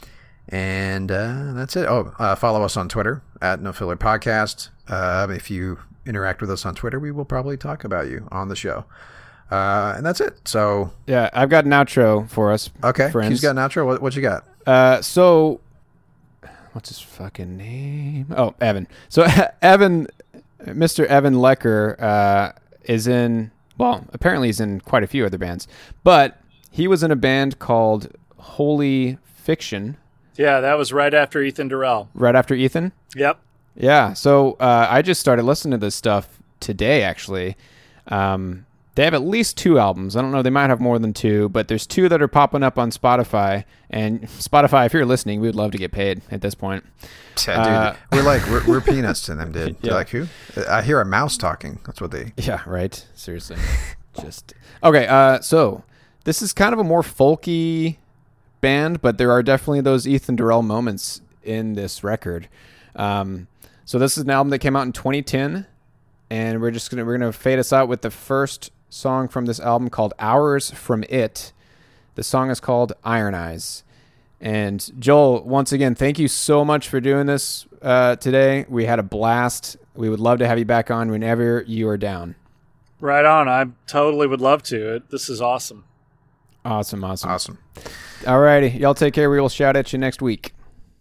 [SPEAKER 4] And that's it. Follow us on Twitter at NoFillerPodcast. If you interact with us on Twitter, we will probably talk about you on the show. And that's it. So
[SPEAKER 2] Yeah, I've got an outro for us.
[SPEAKER 4] okay,
[SPEAKER 2] friends.
[SPEAKER 4] he's got an outro. What you got?
[SPEAKER 2] So what's his fucking name? Oh, Evan. So Evan, Mr. Evan Lecker, is in, well, apparently he's in quite a few other bands, but he was in a band called Holy Fiction.
[SPEAKER 3] Yeah, that was right after Ethan Durrell.
[SPEAKER 2] Right after Ethan?
[SPEAKER 3] Yep.
[SPEAKER 2] Yeah, so I just started listening to this stuff today, actually. They have at least 2 albums. I don't know. They might have more than 2, but there's 2 that are popping up on Spotify. And Spotify, if you're listening, we would love to get paid at this point.
[SPEAKER 4] Yeah, dude, we're peanuts to them, dude.
[SPEAKER 2] Yeah.
[SPEAKER 4] Like, who? I hear a mouse talking. That's what they...
[SPEAKER 2] Yeah, right. Seriously. Okay, so this is kind of a more folky band, but there are definitely those Ethan Durrell moments in this record. So this is an album that came out in 2010, and we're gonna fade us out with the first song from this album called Hours from It. The song is called Iron Eyes. And Joel, once again, thank you so much for doing this today. We had a blast. We would love to have you back on whenever you are down.
[SPEAKER 3] Right on. I totally would love to. This is awesome.
[SPEAKER 2] Awesome.
[SPEAKER 4] Awesome.
[SPEAKER 2] Alrighty. Y'all take care. We will shout at you next week.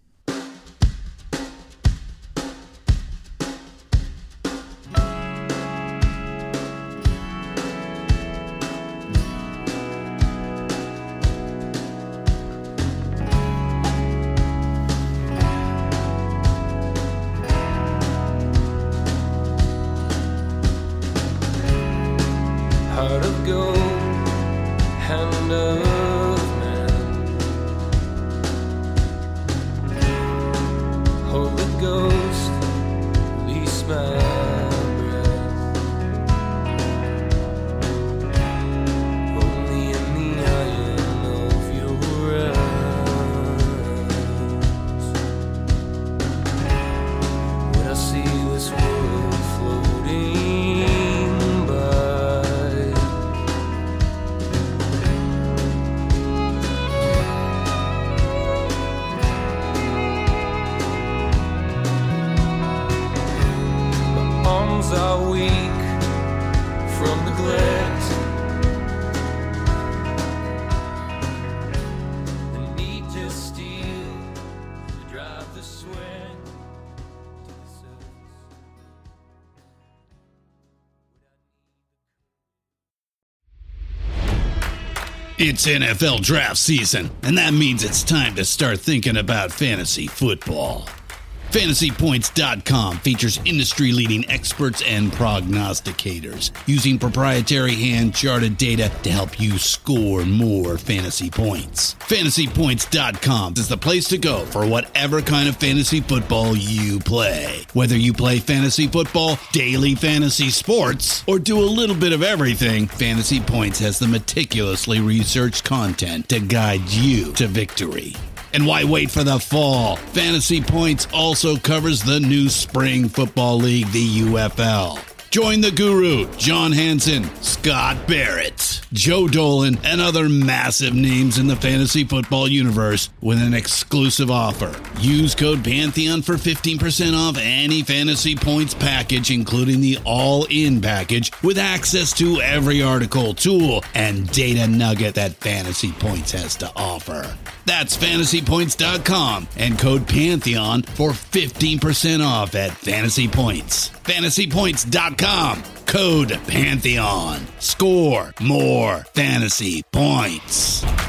[SPEAKER 5] Heart of gold, hand of man. Holy Ghost, release my breath. Only in the iron of your eyes would I see this world floating by. Arms are weak from neglect. The need to steal, to drive the sweat to the surface.
[SPEAKER 7] It's NFL draft season, and that means it's time to start thinking about fantasy football. FantasyPoints.com features industry-leading experts and prognosticators using proprietary hand-charted data to help you score more fantasy points. FantasyPoints.com is the place to go for whatever kind of fantasy football you play. Whether you play fantasy football, daily fantasy sports, or do a little bit of everything, Fantasy Points has the meticulously researched content to guide you to victory. And why wait for the fall? Fantasy Points also covers the new spring football league, the UFL. Join the guru, John Hansen, Scott Barrett, Joe Dolan, and other massive names in the fantasy football universe with an exclusive offer. Use code Pantheon for 15% off any Fantasy Points package, including the all-in package, with access to every article, tool, and data nugget that Fantasy Points has to offer. That's FantasyPoints.com and code Pantheon for 15% off at Fantasy Points. FantasyPoints.com, code Pantheon. Score more fantasy points.